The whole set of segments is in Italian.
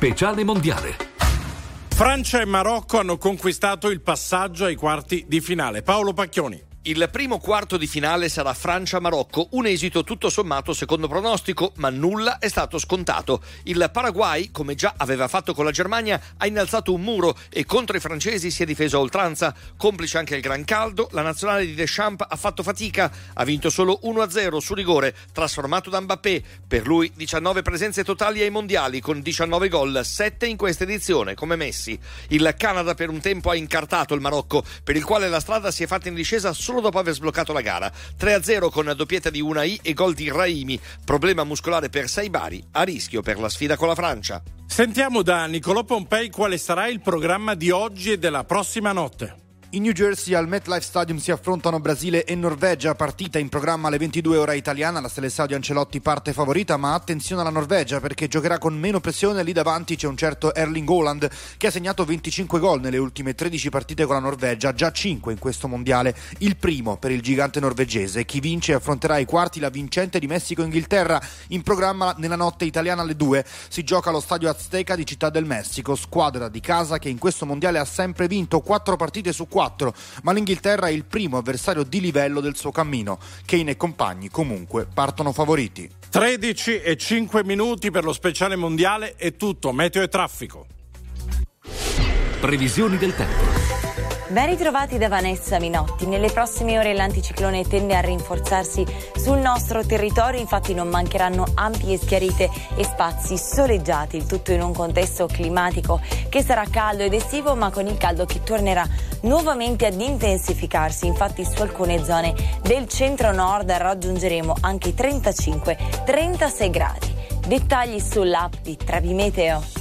Speciale mondiale. Francia e Marocco hanno conquistato il passaggio ai quarti di finale. Paolo Pacchioni. Il primo quarto di finale sarà Francia-Marocco, un esito tutto sommato secondo pronostico, ma nulla è stato scontato. Il Paraguay, come già aveva fatto con la Germania, ha innalzato un muro e contro i francesi si è difeso a oltranza. Complice anche il gran caldo, la nazionale di Deschamps ha fatto fatica, ha vinto solo 1-0 su rigore, trasformato da Mbappé. Per lui 19 presenze totali ai mondiali, con 19 gol, 7 in questa edizione, come Messi. Il Canada per un tempo ha incartato il Marocco, per il quale la strada si è fatta in discesa solo dopo aver sbloccato la gara. 3-0 con doppietta di Unai e gol di Raimi. Problema muscolare per Saibari, a rischio per la sfida con la Francia. Sentiamo da Nicolò Pompei quale sarà il programma di oggi e della prossima notte. In New Jersey al MetLife Stadium si affrontano Brasile e Norvegia, partita in programma alle 22 ora italiana. La Selezione di Ancelotti parte favorita, ma attenzione alla Norvegia perché giocherà con meno pressione. Lì davanti c'è un certo Erling Haaland che ha segnato 25 gol nelle ultime 13 partite con la Norvegia, già 5 in questo mondiale, il primo per il gigante norvegese. Chi vince affronterà ai quarti la vincente di Messico-Inghilterra. In programma nella notte italiana alle 2 si gioca allo stadio Azteca di Città del Messico, squadra di casa che in questo mondiale ha sempre vinto 4 partite su 4, ma l'Inghilterra è il primo avversario di livello del suo cammino. Kane e compagni comunque partono favoriti. 13:05 per lo speciale mondiale, è tutto. Meteo e traffico. Previsioni del tempo. Ben ritrovati da Vanessa Minotti. Nelle prossime ore l'anticiclone tende a rinforzarsi sul nostro territorio, infatti non mancheranno ampie schiarite e spazi soleggiati, il tutto in un contesto climatico che sarà caldo ed estivo, ma con il caldo che tornerà nuovamente ad intensificarsi. Infatti su alcune zone del centro-nord raggiungeremo anche i 35-36 gradi. Dettagli sull'app di Trevi Meteo.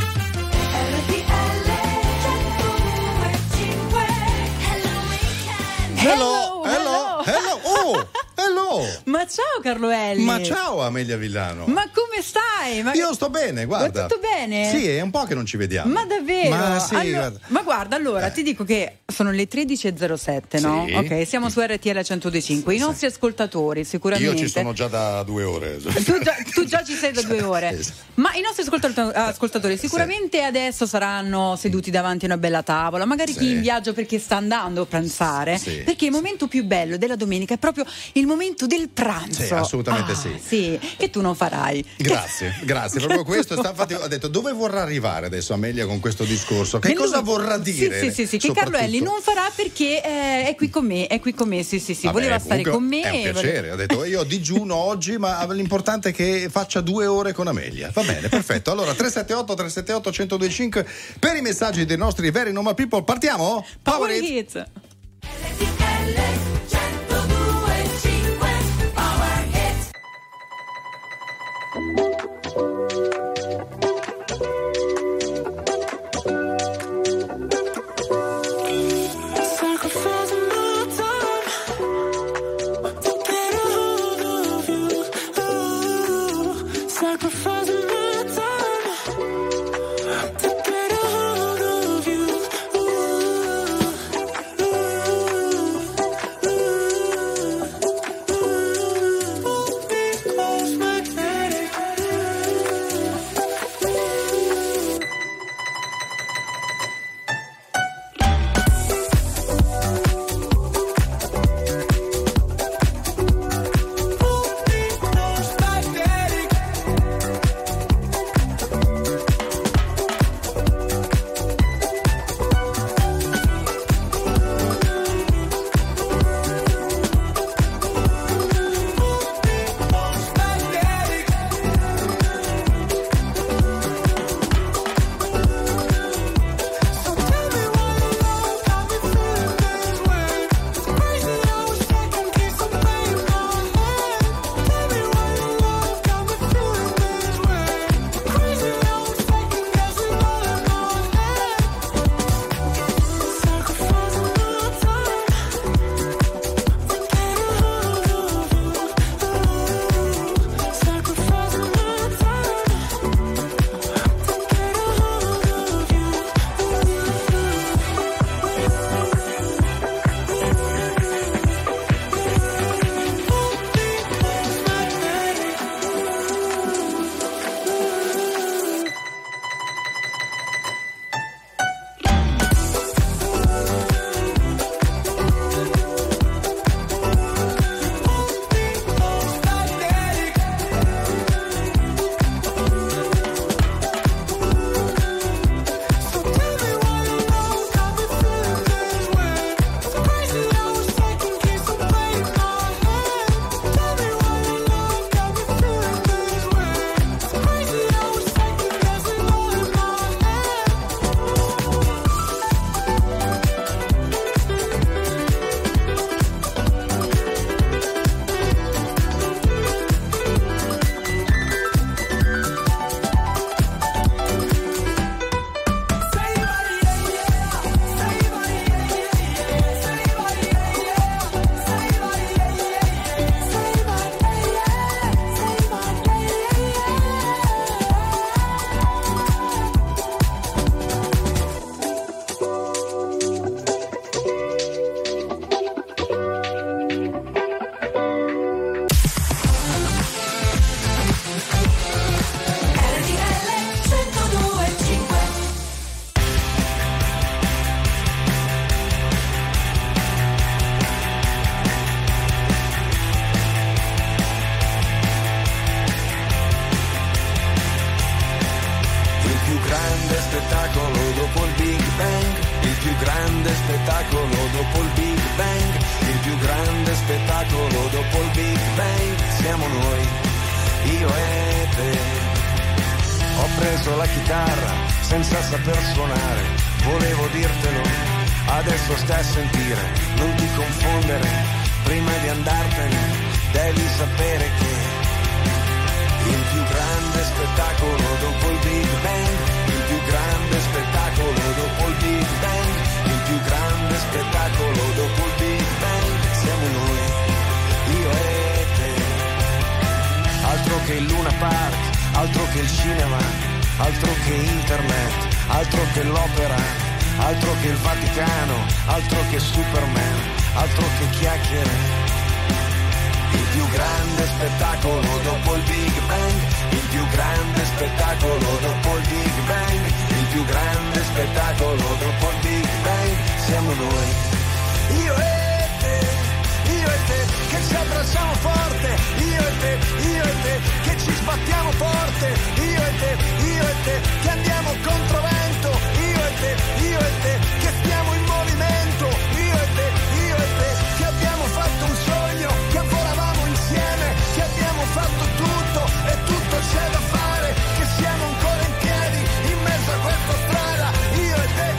Hello. Oh, hello. Ma ciao Carloelli. Ma ciao Amelia Villano. Ma come stai? Io sto bene, guarda. Ma tutto bene? Sì, è un po' che non ci vediamo. Ma davvero? Ma sì, guarda, ti dico che sono le 13:07, no? Sì. Ok, siamo su RTL 102.5. I nostri ascoltatori sicuramente. Io ci sono già da 2 ore. Tu già ci sei da 2 ore. Ma i nostri ascoltatori sicuramente adesso saranno seduti davanti a una bella tavola, magari chi in viaggio perché sta andando a pranzare, perché il momento più bello della domenica è proprio il momento del pranzo. Sì, assolutamente sì, che tu non farai. Grazie, proprio questo. Infatti ho detto, dove vorrà arrivare adesso Amelia con questo discorso? Che cosa vorrà dire? Sì, che Carloelli non farà perché è qui con me, sì. Vabbè, voleva stare con me. È un piacere, ho detto io digiuno oggi, ma l'importante è che faccia 2 ore con Amelia. Va bene, perfetto. Allora 378 1025 per i messaggi dei nostri veri normal people. Partiamo? Power Hits. preso la chitarra senza saper suonare, volevo dirtelo, adesso stai a sentire, non ti confondere, prima di andartene devi sapere che il più grande spettacolo dopo il Big Bang, il più grande spettacolo dopo il Big Bang, il più grande spettacolo dopo il Big Bang, siamo noi, io e te. Altro che il Luna Park, altro che il cinema, altro che internet, altro che l'opera, altro che il Vaticano, altro che Superman, altro che chiacchiere. Il più grande spettacolo dopo il Big Bang, il più grande spettacolo dopo il Big Bang, il più grande spettacolo dopo il Big Bang, siamo noi, io e te, che ci abbracciamo forte, io e te, che ci sbattiamo forte, io e te, che andiamo controvento, io e te, che stiamo in movimento, io e te, che abbiamo fatto un sogno, che volavamo insieme, che abbiamo fatto tutto e tutto c'è da fare, che siamo ancora in piedi in mezzo a questa strada, io e te,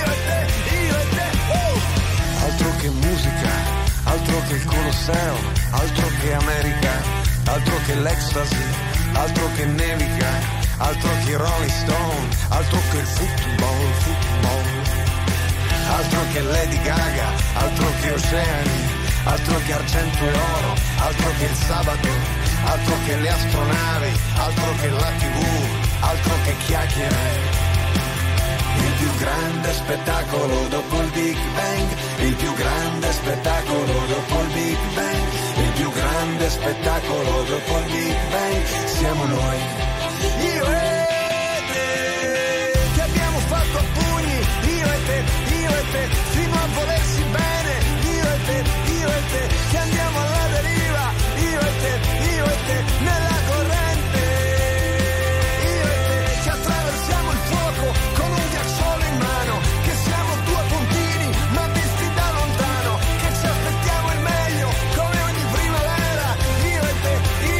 altro che musica, altro che il Colosseo, altro che America, altro che l'ecstasy, altro che nevica, altro che Rolling Stone, altro che il football, altro che Lady Gaga, altro che oceani, altro che argento e oro, altro che il sabato, altro che le astronavi, altro che la TV, altro che chiacchiere. Il più grande spettacolo dopo il Big Bang, il più grande spettacolo dopo il Big Bang, il più grande spettacolo dopo il Big Bang, siamo noi, io e te, che abbiamo fatto a pugni, io e te, fino a volersi bene, io e te, che andiamo alla deriva, io e te, nella corrente, io e te, che attraversiamo il fuoco con un ghiacciolo in mano, che siamo due puntini ma visti da lontano, che ci aspettiamo il meglio come ogni primavera, io e te,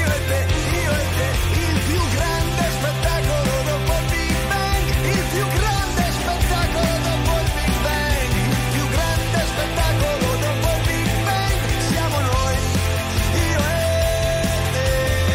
il più grande spettacolo dopo il Big Bang, il più grande spettacolo dopo il Big Bang, il più grande spettacolo dopo il Big Bang, siamo noi, io e te.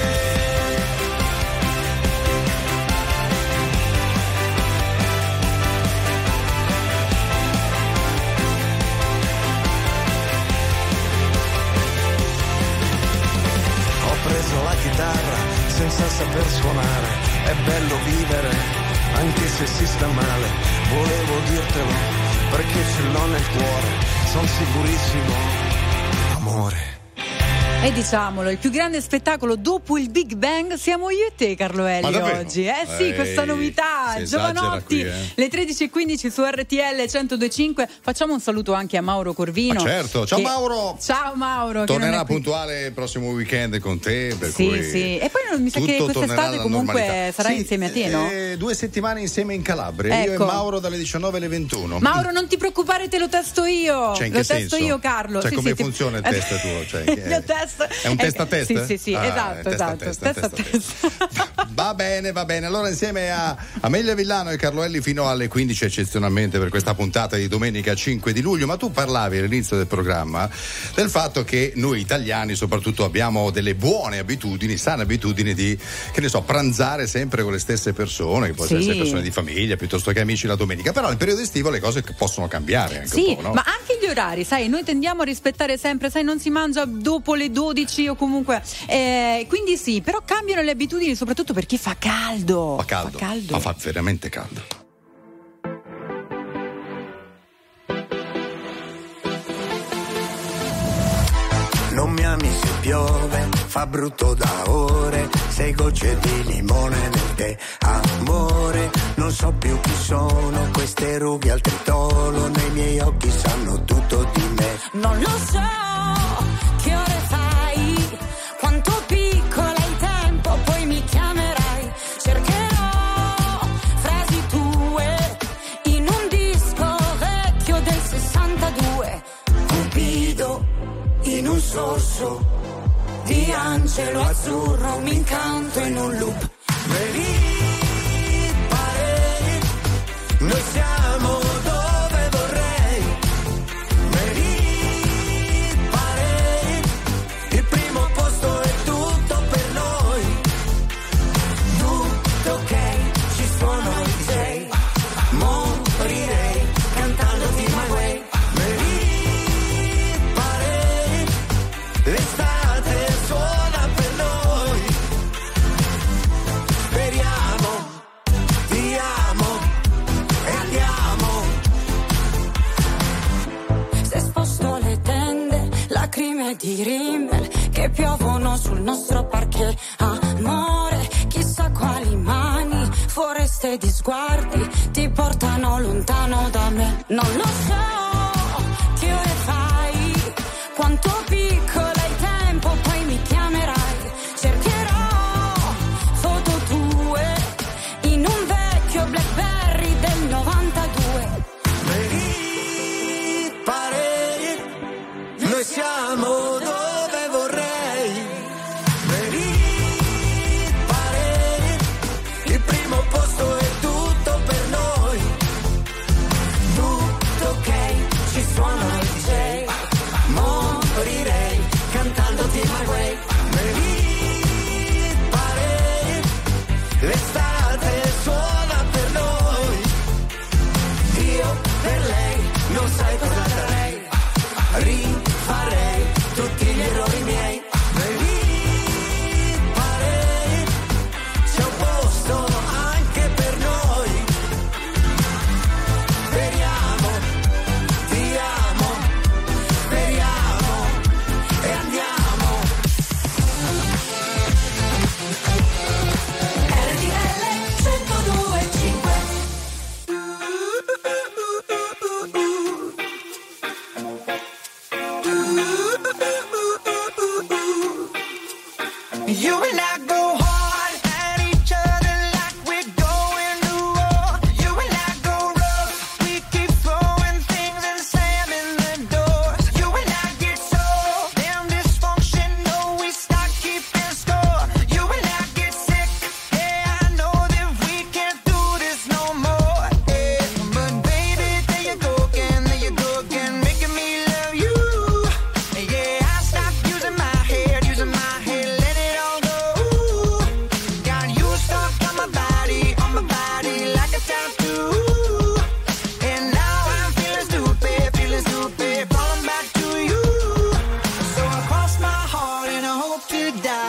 Ho preso la chitarra senza saper suonare, è bello vivere anche se si sta male, volevo dirtelo perché ce l'ho nel cuore, son sicurissimo, amore. E diciamolo, il più grande spettacolo dopo il Big Bang siamo io e te, Carlo Elli, oggi. Sì, questa novità, Giovanotti, le 13:15 su RTL 102.5. Facciamo un saluto anche a Mauro Corvino. Certo, ciao Mauro. Ciao Mauro. Tornerà puntuale il prossimo weekend con te. Per sì, cui sì. E poi mi sa che quest'estate comunque sarà insieme a te, no? 2 settimane insieme in Calabria. Ecco. Io e Mauro dalle 19 alle 21. Mauro, non ti preoccupare, te lo testo io. Cioè, in lo che testo senso? io, Carlo. Cioè, come funziona il test tuo? Cioè, il mio test è un test a test? Sì, esatto. Test a test. Va bene. Allora insieme a Amelia Villano e Carlo Elli fino alle 15 eccezionalmente per questa puntata di domenica 5 di luglio. Ma tu parlavi all'inizio del programma del fatto che noi italiani soprattutto abbiamo delle buone abitudini, sane abitudini di, che ne so, pranzare sempre con le stesse persone, che possono essere persone di famiglia piuttosto che amici la domenica. Però nel periodo estivo le cose possono cambiare anche un po', no? Ma anche gli orari, sai, noi tendiamo a rispettare sempre, sai, non si mangia dopo le 12 o comunque quindi sì, però cambiano le abitudini soprattutto per chi fa caldo. Fa caldo. Ma fa veramente caldo. Non mi ami se piove, fa brutto da ore, 6 gocce di limone nel tè, amore, non so più chi sono, queste rughe al tritolo, nei miei occhi sanno tutto di me. Non lo so, che ore fai, quanto piccola il tempo, poi mi chiamerai, cercherò frasi tue, in un disco vecchio del 62, Cupido, in un sorso di angelo azzurro mi incanto in un loop. Baby, nuvole di rímel che piovono sul nostro parquet. Amore, chissà quali mani, foreste di sguardi ti portano lontano da me. Non lo so che ore fai, quanto piccola il tempo, poi mi chiamerai. Cercherò foto tue in un vecchio BlackBerry del 92. Vedi, pare, noi siamo dove vorrei. Vedi, pare, il primo posto è tutto per noi. Tutto ok, ci suonano i DJ. Morirei cantandoti My Way. Vedi, pare, l'estate suona per noi. Io per lei non sai cosa darei. Rifarei tutti gli errori miei. Vedi, pare, c'è un posto anche per noi. Speriamo, ti amo, speriamo e andiamo. RTL 102.5. You and I go hard at each other like we're going to war. You and I go rough, we keep throwing things and slamming the doors. You and I get so damn dysfunctional, we start keeping score. You and I get sick, yeah, I know that we can't do this no more. Yeah, but baby, there you go again, making me love you. Yeah, I stopped using my head, let it all go. Got you stuck on my body like a tattoo. And now I'm feeling stupid, falling back to you. So I cross my heart and I hope to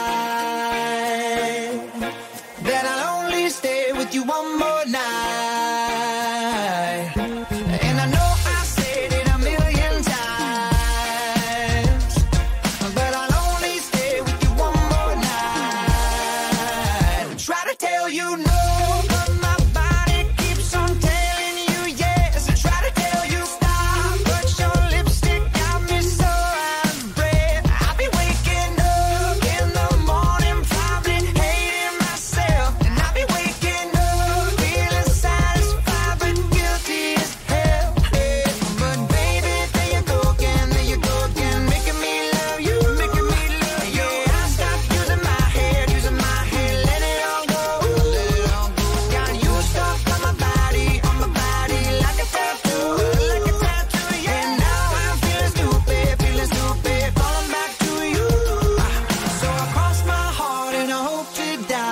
die, that I'll only stay with you one more night. And I know I said it a million times, but I'll only stay with you one more night. Try to tell you no, but my body keeps on telling you yes. Try to tell you stop, but your lipstick got me so out of breath. I'll be waking up in the morning, probably hating myself. And I'll be waking up feeling satisfied but guilty as hell. Yeah. But baby, there you go again, making me love you. Yeah, I stopped using my head, let it all go. Got you stuck on my body like a tattoo. And now I'm feeling stupid, falling back to you. So I cross my heart and I hope to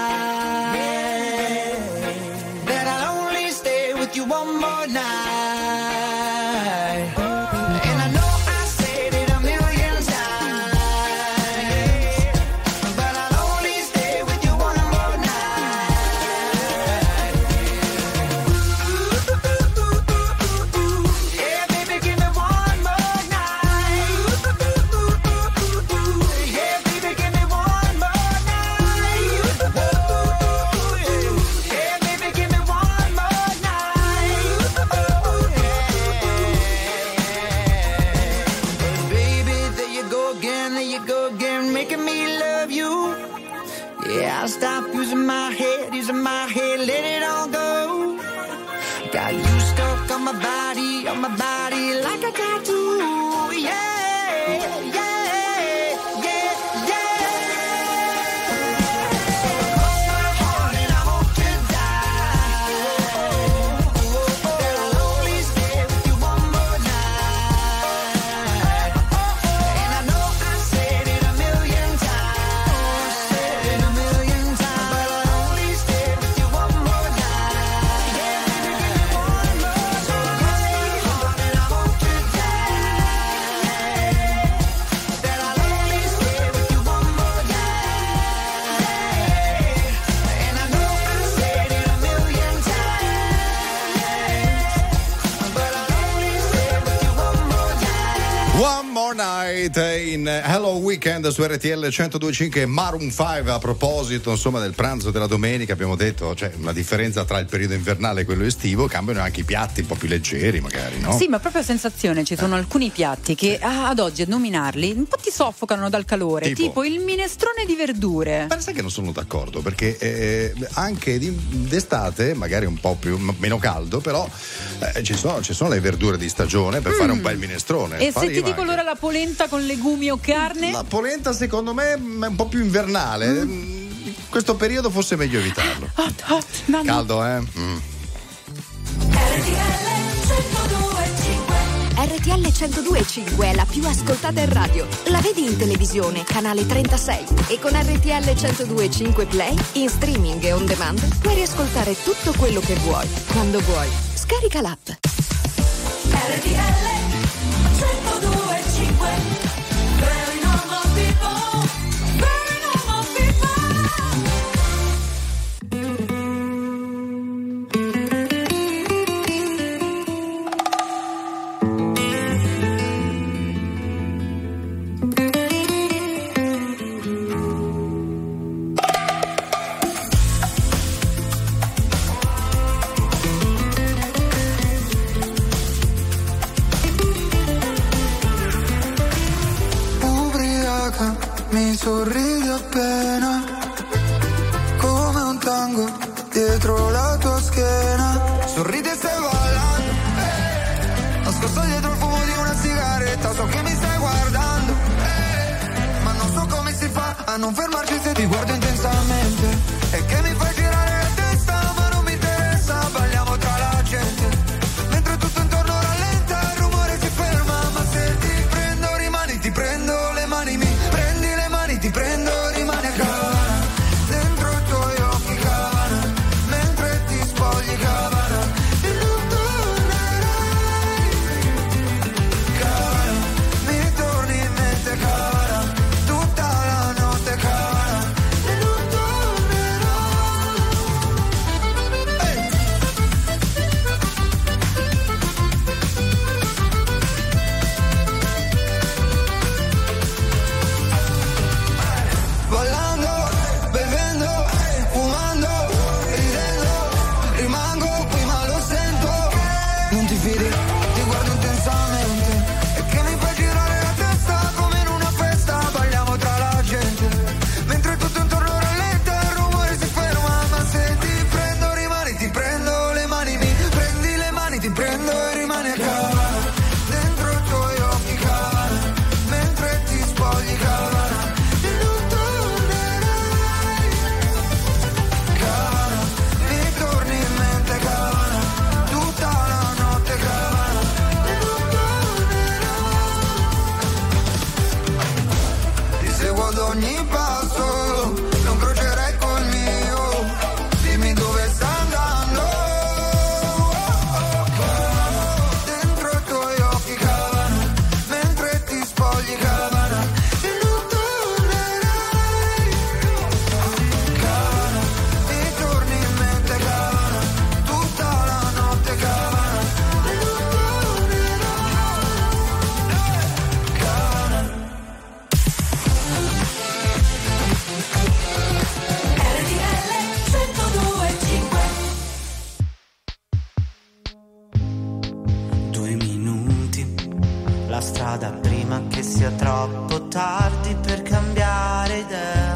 die, that I'll only stay with you one more night. And I know I said it a million times, but I'll only stay with you one more night. Yeah, baby, give me one more night. Yeah, baby, give me one more night. Yeah, baby, give me one more night. Baby, there you go again, making me love you. Yeah, I'll stop using my head, let it all go. Got you stuck on my body like a tattoo. Yeah, yeah, yeah, yeah. Cross my heart and I hope to die, that I'll only stay with you one more night. And I know I said it a million times, but I'll only stay with you one more night. Yeah, baby, give me one more. So cross my heart and I hope to die. White in Hello Weekend su RTL 102.5 Maroon 5. A proposito insomma del pranzo della domenica, abbiamo detto c'è una differenza tra il periodo invernale e quello estivo, cambiano anche i piatti un po' più leggeri magari, no? Sì, ma proprio sensazione, ci sono alcuni piatti che ad oggi a nominarli un po' ti soffocano dal calore, tipo il minestrone di verdure. Ma sai che non sono d'accordo, perché anche d'estate magari un po' meno caldo, però ci sono le verdure di stagione per fare un bel minestrone. E se ti dico allora la polenta con legumi o carne? La polenta secondo me è un po' più invernale. In questo periodo forse è meglio evitarlo. Caldo, RTL 102.5 è la più ascoltata in radio. La vedi in televisione, canale 36. E con RTL 102.5 Play, in streaming e on demand, puoi riascoltare tutto quello che vuoi, quando vuoi. Scarica l'app. RTL 102.5. Very normal people. Very normal Mi sorridi appena, come un tango dietro la tua schiena. Sorridi e stai ballando, nascosto dietro il fumo di una sigaretta. So che mi stai guardando, ma non so come si fa a non fermarci se ti guardo intensamente. E che mi fai girare la testa, ma non mi interessa. Balliamo tra la gente, mentre tutto intorno rallenta, il rumore si ferma. Ma se ti prendo rimani, ti prendo le mani, mi prendi le mani, ti prendo, rimani a Cabana, dentro i tuoi occhi Cabana, mentre ti spogli Cabana, e non tornerai Cabana, mi torni in mente Cabana, tutta la notte Cabana, e non ballando, bevendo, fumando, ridendo, rimango qui ma lo sento. Non ti fidi, ti guardo intensamente, e che mi fai girare la testa come in una festa. Balliamo tra la gente, mentre tutto intorno rallenta, il rumore si ferma. Ma se ti prendo rimani, ti prendo le mani, mi prendi le mani, ti prendo e rimani a Cabana, dentro i tuoi occhi Cabana, mentre ti spogli Cabana. Ogni passo non crocerai col mio, dimmi dove sta andando. Dentro i tuoi occhi Cabana, mentre ti spogli Cabana, e non tornerai Cabana, mi torni in mente Cabana, tutta la notte Cabana, e non tornerai Cabana. La strada prima che sia troppo tardi per cambiare idea.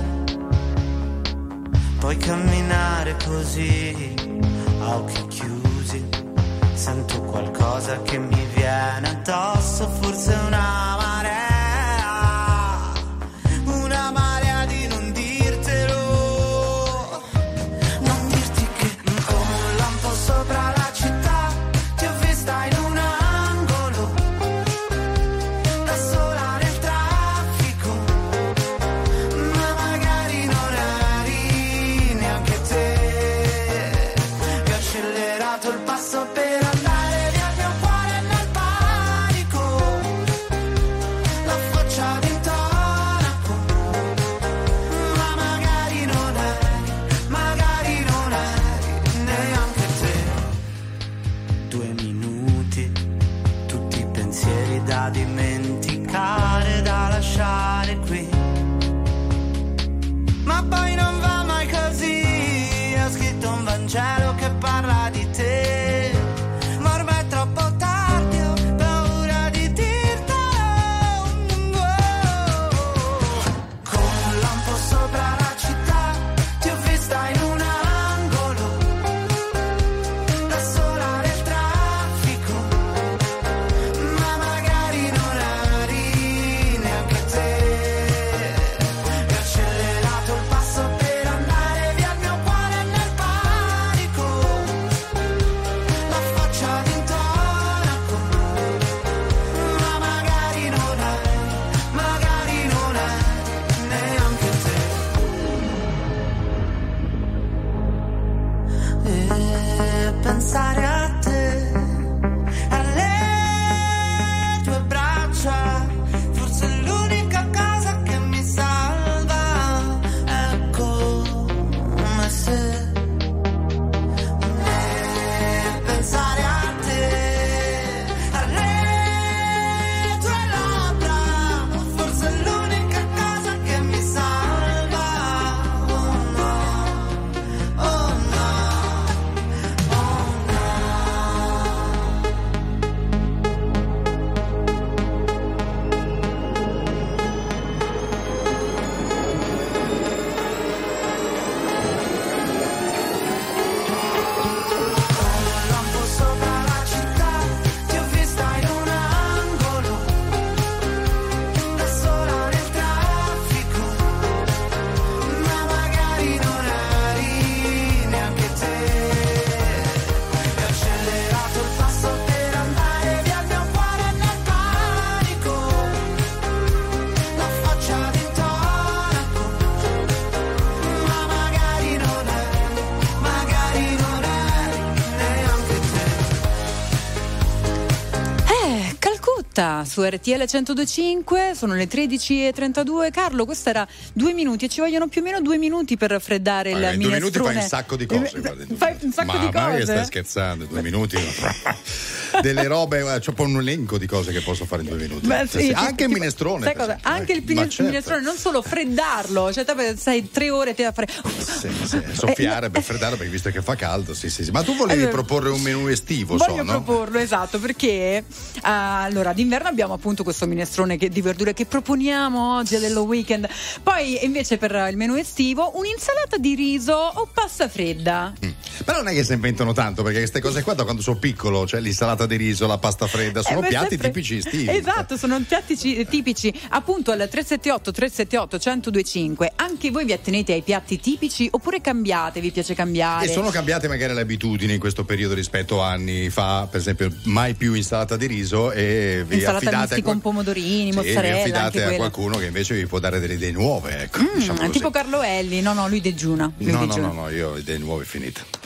Puoi camminare così, a occhi chiusi. Sento qualcosa che mi viene addosso, forse una marea. Una marea di non dirtelo. Non dirti che come un lampo sopra la città ti ho vista in un angolo, da sola nel traffico, ma magari non eri neanche te. Mi ho accelerato il passo per andare via, il mio cuore nel panico, la faccia d'intonaco, ma magari non eri neanche te. 2 minuti, tutti i pensieri da dimenticare, da e pensare a te, alle tue braccia, forse è l'unica cosa che mi salva, è come se pensare a te, alle tue labbra, forse è l'unica cosa che mi salva. Oh no, oh no, oh lampo sopra la città, ti ho vista in un angolo, da sola nel traffico, ma magari non eri neanche te. E ho accelerato il passo per andare via, il mio cuore nel panico, la faccia d'intonaco, ma magari non eri neanche te. Calcutta su RTL 102.5, sono le 13:32. Carlo, questo era 2 minuti e ci vogliono più o meno 2 minuti per raffreddare il minestrone. 2 minuti fai un sacco di cose. Fai un sacco di Ma che cose. stai scherzando? 2 minuti? Delle robe, c'ho un elenco di cose che posso fare in 2 minuti. Beh, sì, anche il minestrone. Sai cosa? Anche il Ma certo. minestrone, non solo freddarlo, cioè te stai 3 ore te a fare. Soffiare per freddare, perché visto che fa caldo, sì. Ma tu volevi proporre un menù estivo, Voglio no? proporlo, esatto, perché allora d'inverno abbiamo appunto questo minestrone di verdure che proponiamo oggi dello weekend. Poi invece per il menù estivo un'insalata di riso o pasta fredda. Però non è che si inventano tanto, perché queste cose qua da quando sono piccolo, cioè l'insalata di riso, la pasta fredda, sono piatti sempre tipici estivi. Esatto, sono piatti tipici. Appunto al 378 1025. Anche voi vi attenete ai piatti tipici oppure cambiate? Vi piace cambiare? E sono cambiate magari le abitudini in questo periodo rispetto a anni fa, per esempio mai più insalata di riso, e vi insalata affidate misti con pomodorini, vi mozzarella, affidate anche a qualcuno che invece vi può dare delle idee nuove, ecco, diciamo così. tipo Carlo Elli. No, lui digiuna. No, io ho idee nuove finite.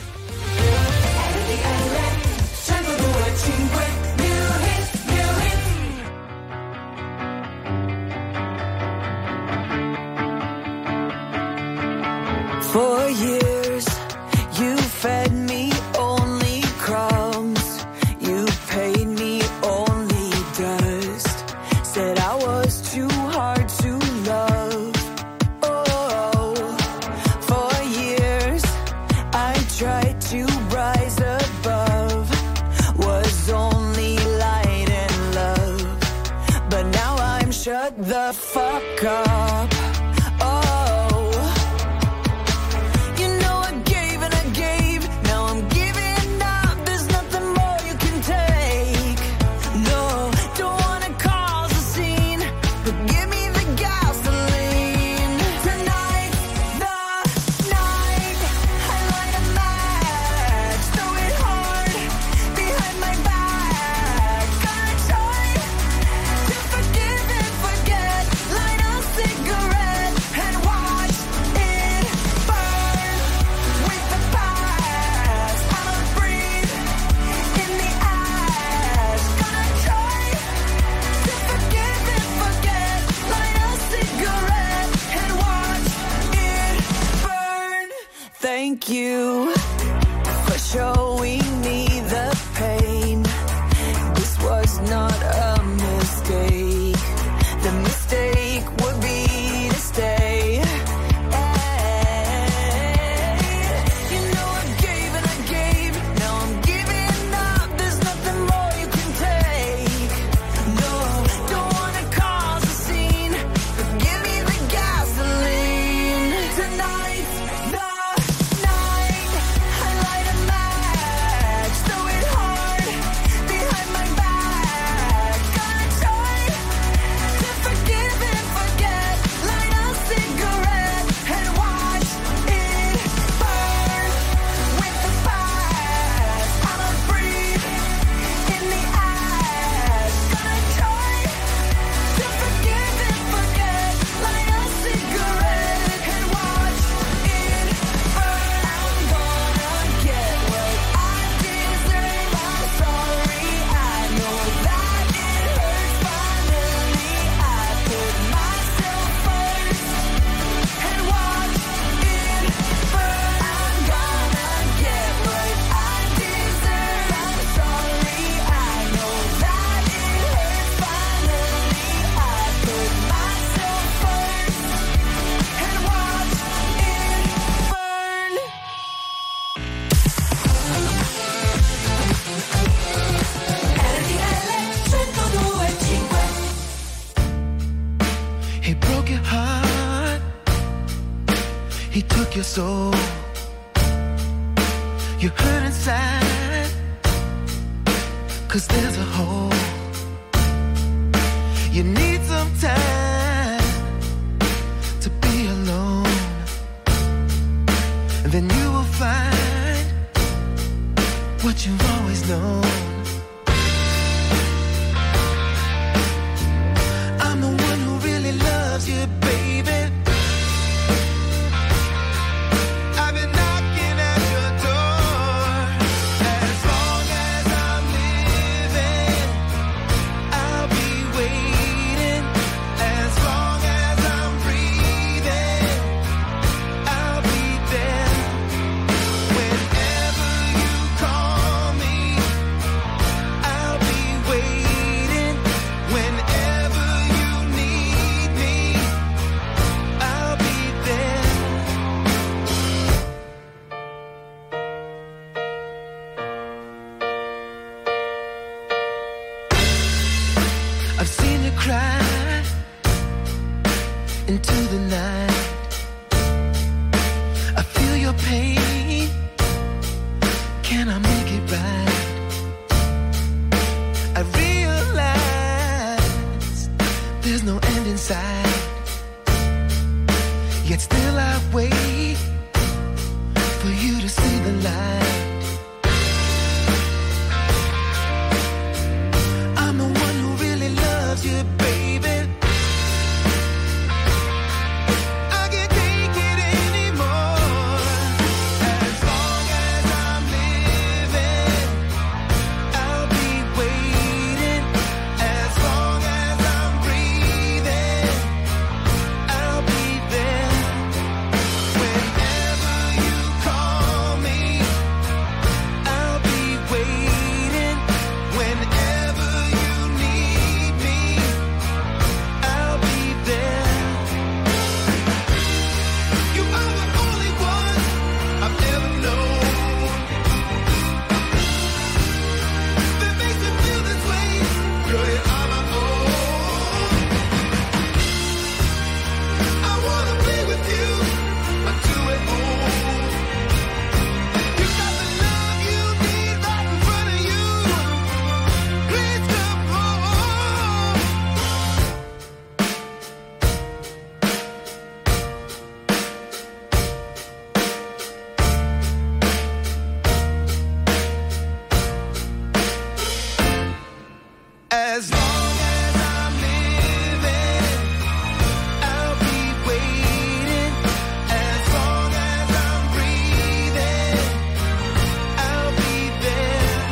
For years, you fed me only crumbs. You paid me only dust. Said I was too hard to love. Oh, for years, I tried to rise above. Was only light and love. But now I'm shut the fuck up. Cigarette broke your soul. You hurt inside, 'cause there's a hole. You need some time to be alone, and then you will find what you've always known. I'm the one who really loves you, baby. I've been knocking at your door. As long as I'm living, I'll be waiting. As long as I'm breathing, I'll be there. Whenever you call me, I'll be waiting. Whenever you need me, I'll be there. I've seen you cry into the night. I feel your pain. Can I make it right? I realize there's no end in sight. Yet still I wait for you to see the light. I'm the one who really loves you, baby. I can't take it anymore. As long as I'm living, I'll be waiting. As long as I'm breathing, I'll be there. Whenever you call me, I'll be waiting. Whenever you need me, I'll be there. You are the only one I've ever known that makes me feel this way. Girl, you are my own. I wanna be with you until we're old. You got the love you need right in front of you. Please come home. As long as I'm living, I'll be waiting. As long as I'm breathing, I'll be there.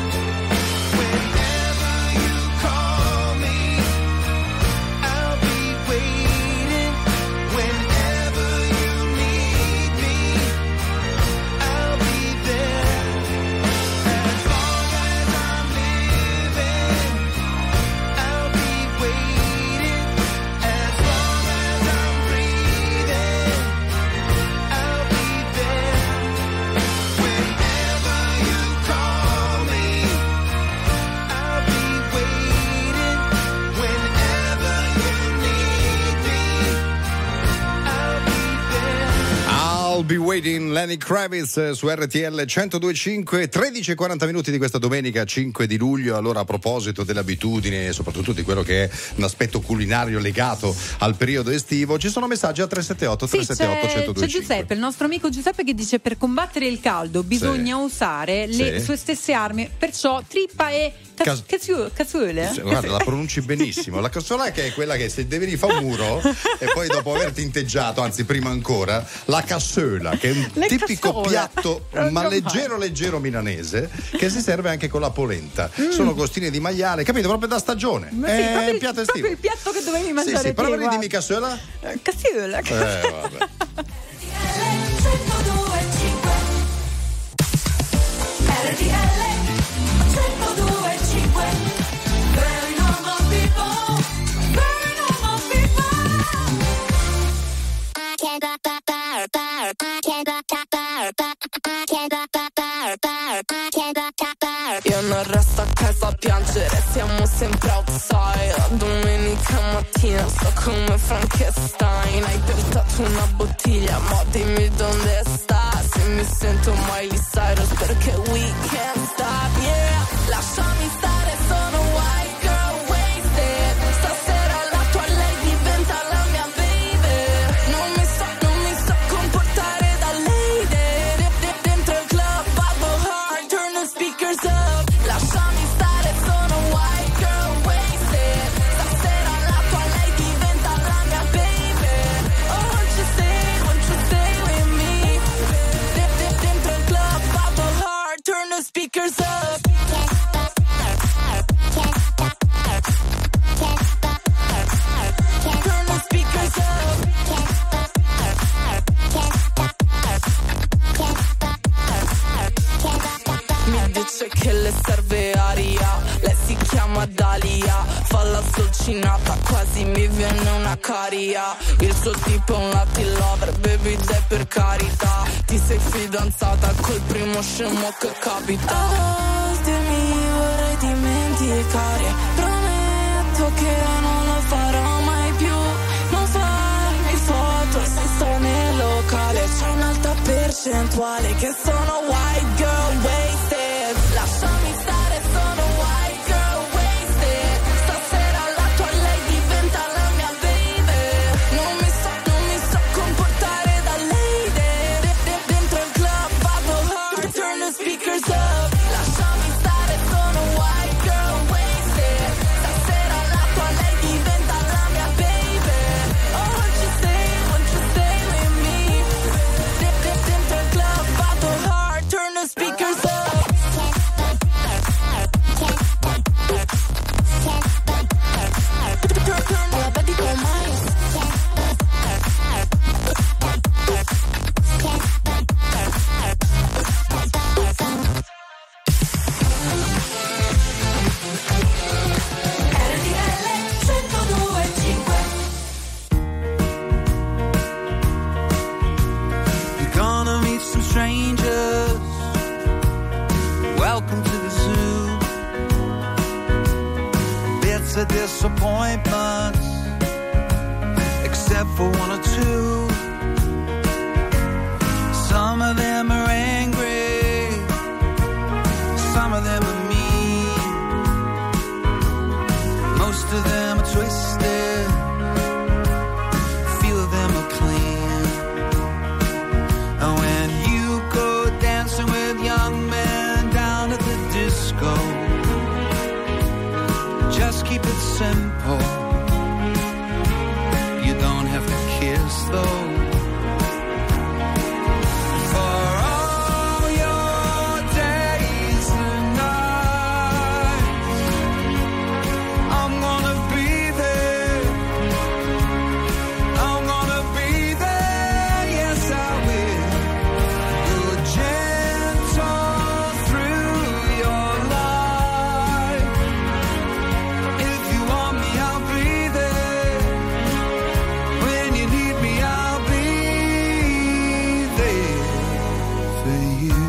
Whenever you call me, I'll be waiting. Whenever you need me, I'll be there. As long as I'm living, I'll be waiting. As long as I'm breathing, I'll be there. Whenever you call me, I'll be waiting. Whenever you need me, I'll be there. I'll be waiting, Lenny Kravitz su RTL 102.5, 13:40 minuti di questa domenica 5 di luglio. Allora, a proposito delle abitudini e soprattutto di quello che è un aspetto culinario legato al periodo estivo, ci sono messaggi a 378 378 1025. C'è Giuseppe, il nostro amico Giuseppe, che dice: per combattere il caldo bisogna usare le sue stesse armi, perciò trippa e cazuole. Guarda, la pronunci benissimo. La cassola, che è quella che se devi rifare un muro e poi dopo aver tinteggiato, anzi prima ancora, la cassola, che è un tipico piatto ma leggero milanese, che si serve anche con la polenta. Sono costine di maiale, capito? Proprio da stagione. È un piatto estivo. Proprio il piatto che dovevi mangiare. Sì, però ridimi cassola. Cassola. Vabbè. Io non resto a casa fa piangere, siamo sempre outside. Domenica mattina sto come Frankenstein. Hai portato una bottiglia, ma dimmi dove sta. Se mi sento Miley Cyrus perché we can't stop, yeah. Lasciami stare, sono white girl wasted. Stasera la tua lei diventa la mia baby. Non mi so comportare da lady. Dentro il club vado hard, turn the speakers up. Lasciami stare, sono white girl wasted. Stasera la tua lei diventa la mia baby. Oh, won't you stay with me? Dentro il club vado hard, turn the speakers up. Che le serve aria, lei si chiama Dalia, fa la solcinata, quasi mi viene una caria. Il suo tipo è un Latin lover, baby dai per carità. Ti sei fidanzata col primo scemo che capita. A volte mi vorrei dimenticare, prometto che non lo farò mai più. Non farmi foto se sto nel locale, c'è un'alta percentuale che sono white girl wasted. Lasciami stare, sono white girl wasted. Stasera la tua lei diventa la mia baby. Non mi so comportare da lady. Dentro il club vado hard, turn the speakers up. Lasciami stare, sono white girl wasted. Stasera la tua lei diventa la mia baby. Oh, won't you stay with me? Dentro il club vado hard, turn the speakers up. Strangers, welcome to the zoo. Bits of disappointments, except for one or two. Some of them are angry, some of them are mean. Most of them are twisted, few of them are clean. And when you go dancing with young men down at the disco, just keep it simple. You don't have to kiss though. For all your days and nights, I'm gonna be there. I'm gonna be there, yes I will. Good gentle through your life. If you want me, I'll be there. When you need me, I'll be there for you.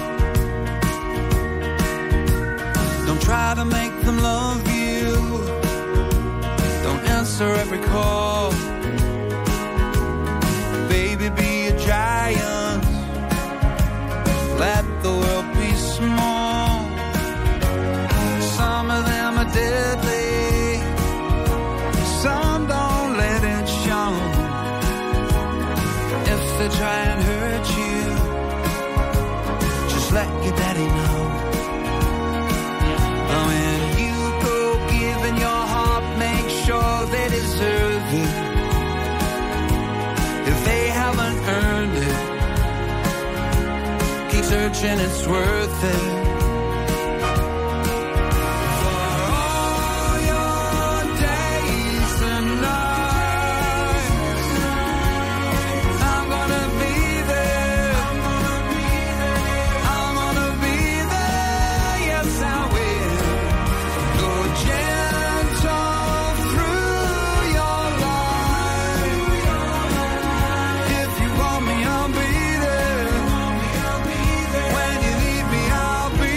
Don't try to make them love you. Don't answer every call. Baby, be a giant. Let the world be small. Some of them are deadly, some don't let it show. If they try and hurt you, just let your daddy know. When you go giving your heart, make sure they deserve it. If they haven't earned it, keep searching, it's worth it. When you need me, I'll be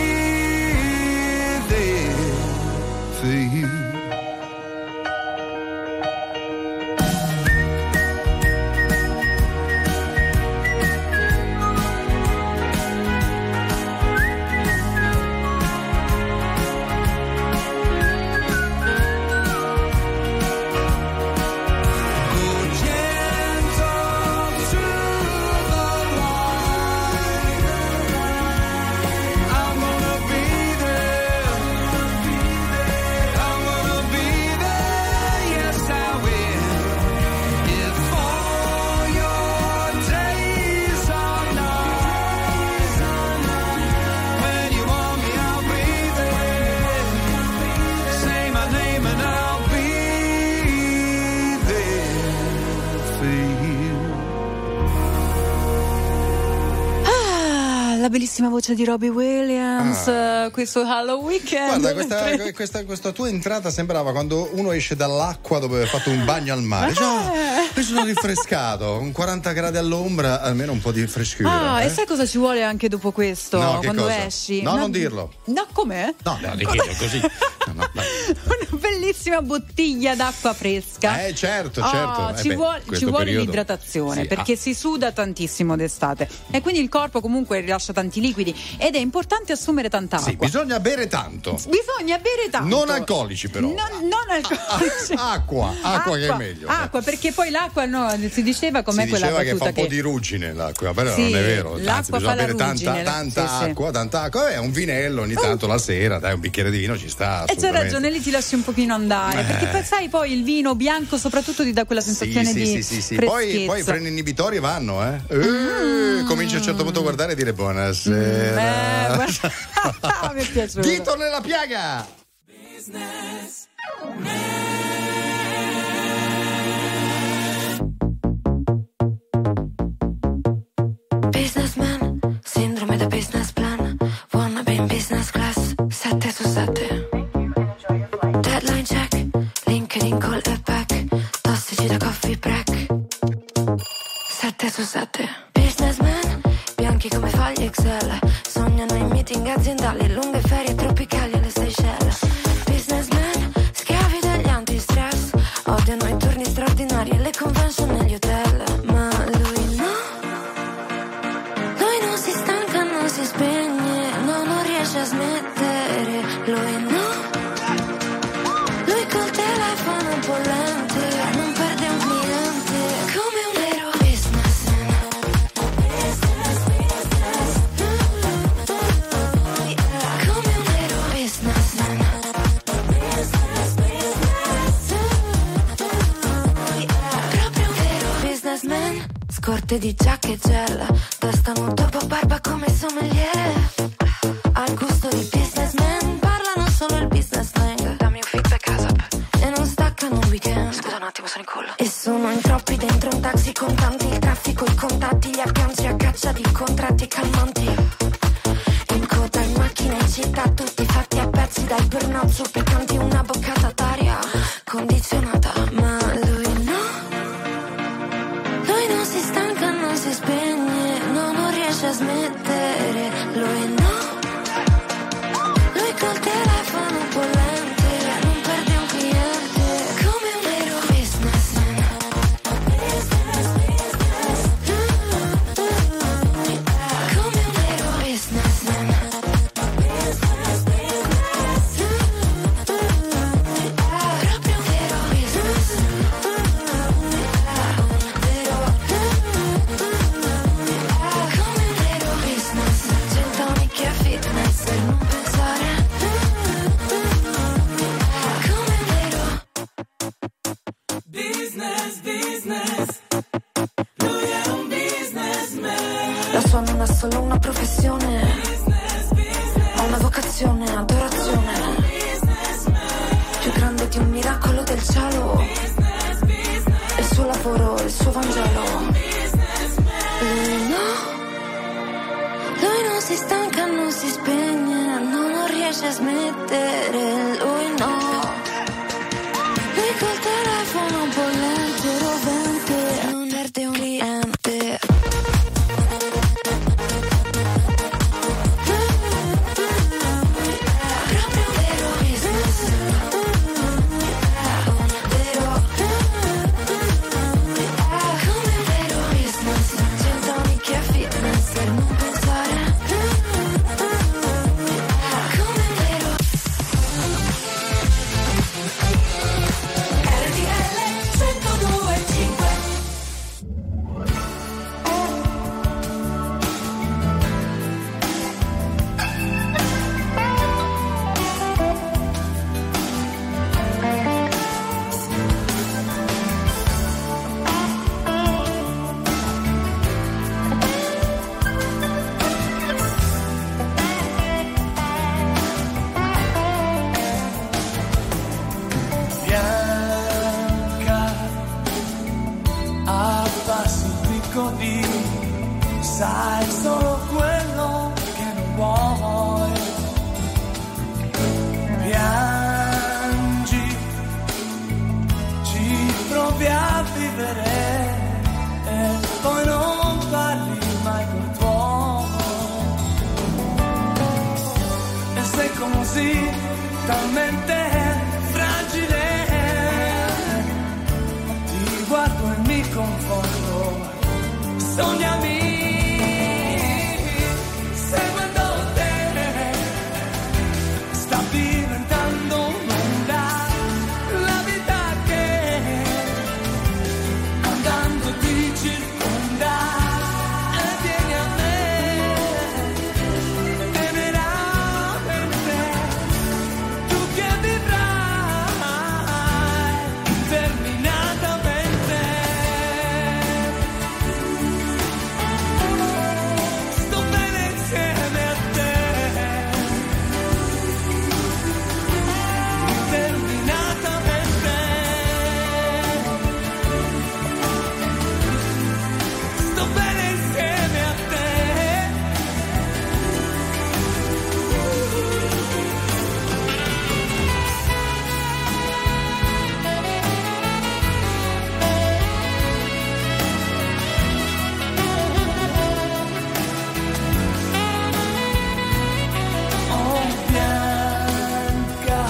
bellissima voce di Robbie Williams, questo Halloween Weekend. Guarda, questa tua entrata sembrava quando uno esce dall'acqua dopo aver fatto un bagno al mare. Mi sono rinfrescato, con 40 gradi all'ombra, almeno un po' di frescura. E sai cosa ci vuole anche dopo questo? No, quando cosa? esci? No, non dirlo. No, com'è? No, di che così. No, una bellissima bottiglia d'acqua fresca. Certo. Ci vuole l'idratazione, perché si suda tantissimo d'estate e quindi il corpo comunque rilascia tanti liquidi ed è importante assumere tanta acqua. Sì, bisogna bere tanto. Non alcolici però. Non alcolici. Acqua che è meglio. Acqua, perché poi l'acqua si diceva com'è quella battuta che fa un po' di ruggine l'acqua, però non è vero. Anzi, bisogna bere tanta acqua. È un vinello ogni tanto la sera, dai, un bicchiere di vino ci sta. E c'è ragione, lì ti lasci un pochino andare, perché sai, poi il vino bianco soprattutto ti dà quella sensazione di freschezza. Poi prendi inibitori e vanno, cominci a un certo punto a guardare e dire buonasera. Mi è piaciuto. Dito nella piaga. Businessman, sindrome da business plan, wanna be in business class, 7 su 7. Deadline check, LinkedIn call e back, tossici da coffee break, 7 su 7. Businessman, bianchi come fogli Excel, sognano in meeting aziendali, lunghe ferie tropicali alle Seychelles. Businessman, schiavi degli anti-stress, odiano i turni straordinari e le convention negli hotel, ma lui no. Lui non si stanca, non si spegne, no, non riesce a smettere, lui no. Lui col telefono bollente, non perde un cliente, come un vero businessman. Come un vero businessman. Proprio un vero businessman. Scorte di giacca e gel, testa nudo dopo barba come sommelier. Al gusto di businessman, parlano solo il business slang. Dammi un feedback ASAP. E non staccano un weekend. Scusa un attimo, sono in collo. E sono in troppi dentro un taxi con tanti, il traffico, i contatti, gli agganci a caccia di contratti calmanti. In coda in macchina in città, tutti fatti a pezzi dal burnout, soppicanti, una boccata d'aria condizionata, ma lui no. Lui non si stanca, non si spegne, no, non riesce a smettere, lui no. Lui col telefono bollente, non perde un cliente, come un vero businessman. Come un vero businessman. Proprio un vero businessman. Come un vero business. C'è il tonic e fitness per non pensare. Come un vero business. Lui è un businessman. La sua non è solo una professione, ha una vocazione, adorazione. Più grande di un miracolo del cielo. Il suo lavoro, il suo Vangelo. Lui no. Lui non si stanca, non si spegne, non riesce a smettere, lui no. Lui col telefono bollente, rovente, non perde un cliente. Proprio un vero business. Come un vero business. C'è il tonic e fitness per non pensare. Come un vero così, talmente fragile. Ti guardo e mi confondo, sognami, seguendo te, sta diventando un'onda, la vita che andando ti circonda, e vieni a me, e veramente tu che vivrai interminatamente. Sto bene insieme a te, interminatamente. Sto bene insieme a te. Oh Bianca,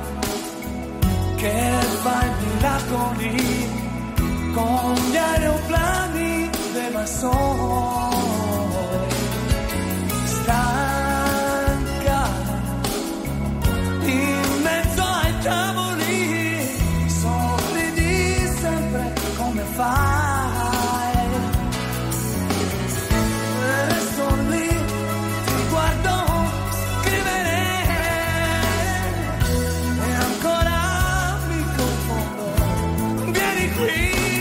che fai miracoli con gli aeroplani dei massoni. Stanca in mezzo ai tavoli, sorridi sempre come fai. Resto lì, ti guardo scrivere e ancora mi confondo. Vieni qui,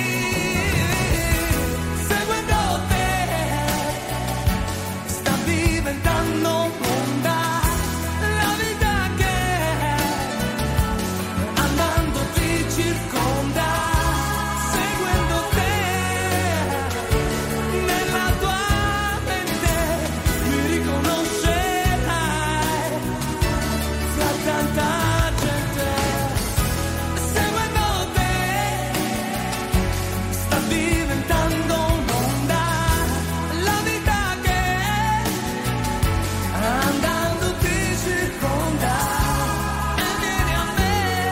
seguendo te, sta diventando un'onda, la vita che andando ti circonda, seguendo te, nella tua mente mi riconoscerai fra tanta gente, seguendo te, sta diventando un'onda, la vita che andando ti circonda, e vieni a me,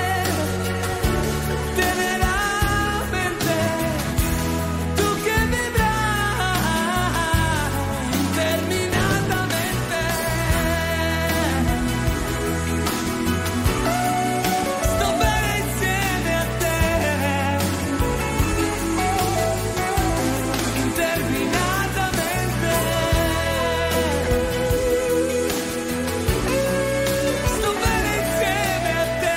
teneramente, tu che vivrai interminatamente. Sto bene insieme a te, interminatamente. Sto bene insieme a te,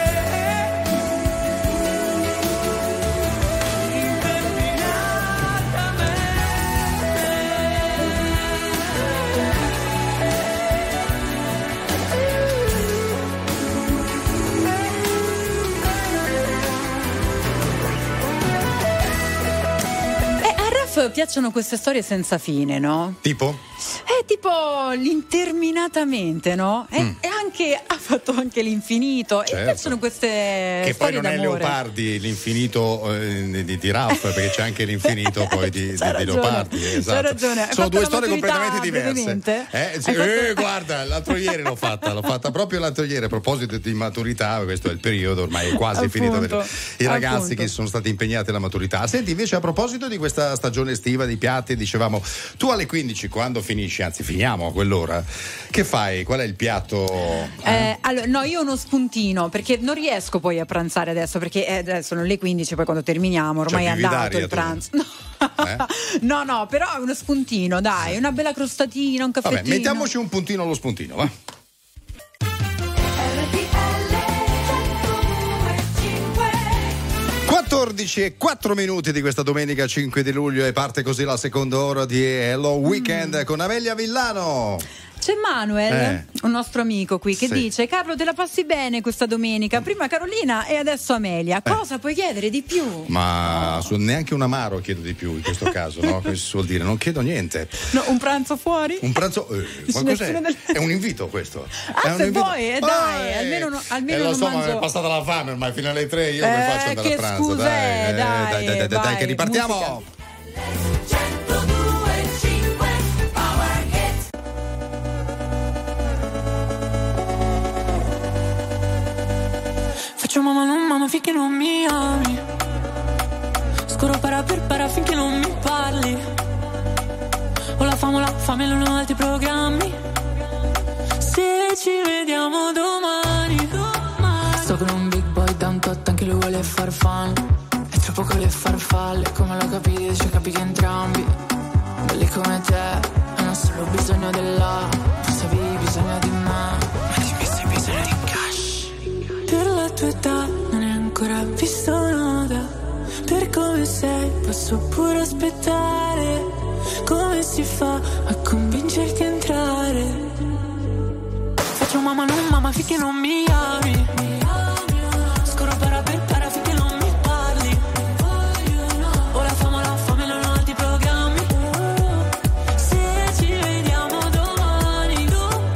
A Raf piacciono queste storie senza fine, no? Tipo? È tipo l'interminatamente, no? E anche ha fatto anche l'infinito. E Certo. piacciono queste Che poi storie non è d'amore. Leopardi l'infinito di Ralph, perché c'è anche l'infinito poi di C'hai ragione, Leopardi. Esatto. c'hai ragione. Hai Sono fatto due la storie maturità completamente brevemente? diverse. Sì, Hai fatto- guarda, l'altro ieri l'ho fatta proprio l'altro ieri. A proposito di maturità, questo è il periodo ormai è quasi finito per i ragazzi appunto. che sono stati impegnati alla maturità. Senti, invece, a proposito di questa stagione estiva di piatti, dicevamo, tu alle 15 quando finisci, anzi finiamo a quell'ora, che fai? Qual è il piatto? Allora, no, io ho uno spuntino perché non riesco poi a pranzare adesso perché adesso sono le 15, poi quando terminiamo ormai Cioè, è vivi andato d'aria il tu? pranzo. No, però è uno spuntino, dai, una bella crostatina, un caffettino. Vabbè, mettiamoci un puntino allo spuntino, va? 14:04 di questa domenica 5 di luglio e parte così la seconda ora di Hello Weekend con Amelia Villano. C'è Manuel, un nostro amico qui, che dice: Carlo, te la passi bene questa domenica? Prima Carolina e adesso Amelia. Cosa puoi chiedere di più? Ma neanche un amaro chiedo di più in questo caso, no? Questo si vuol dire, non chiedo niente. No, un pranzo fuori? Un pranzo? Ma cos'è? È un invito questo. È un se invito. vuoi, dai, almeno lo non so, mangio. ma è passata la fame ormai fino alle 3, io come faccio ad andare a pranzo? Scusè, Dai, che ripartiamo! Musica. Faccio mamma finché non mi ami. Scorro para finché non mi parli. Ho la fame non ho altri programmi. Se ci vediamo domani. Sto con un big boy da un tot, anche lui vuole far fan. È troppo con le farfalle, come lo capite, ci capite entrambi. Belli come te, hanno solo bisogno della. Forse avevi bisogno di me, ma dimmi se hai bisogno di cash. Per la tua età non è ancora visto nada. Per come sei posso pure aspettare. Come si fa a convincerti a entrare? Faccio mamma finché non mi ami. Scorro para finché non mi parli. Ho la fame non ho altri programmi. Se ci vediamo domani.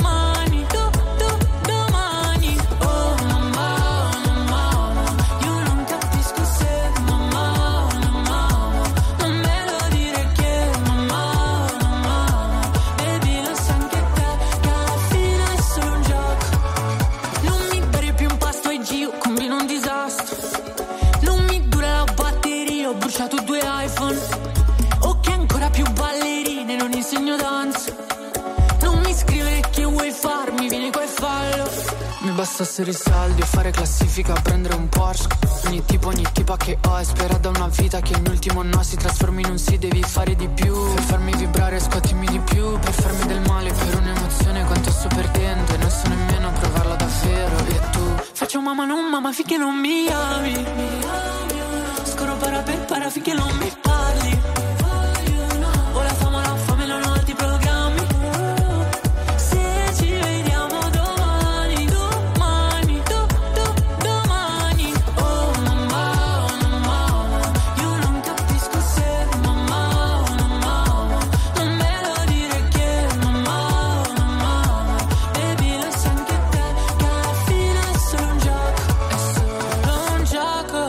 Oh mamma, io non capisco se mamma, non me lo dire che mamma, baby lo sai anche te che alla fine è solo un gioco. Non mi dare più un pasto ai Gio, combino un disastro. Non mi dura la batteria, ho bruciato 2 iPhone. Ok, ancora più ballerine, non insegno danza. Non mi scrivere che vuoi farmi, vieni qua e fallo. Mi bastassero i soldi, fare classifica, prendere un Porsche. Ogni tipo, ogni tipa che ho è spera da una vita che ogni ultimo no si trasformi in un sì, devi fare di più. Per farmi vibrare scuotimi di più, per farmi del male, per un'emozione quanto sto perdendo. E non so nemmeno provarlo davvero. E tu, faccio mamma finché non mi ami. Scorro para finché non mi parli. Ho la fame non ho altri programmi. Se ci vediamo domani. Oh mamma, io non capisco se mamma, non me lo dire che mamma, baby lo sai anche te che alla fine è solo un gioco.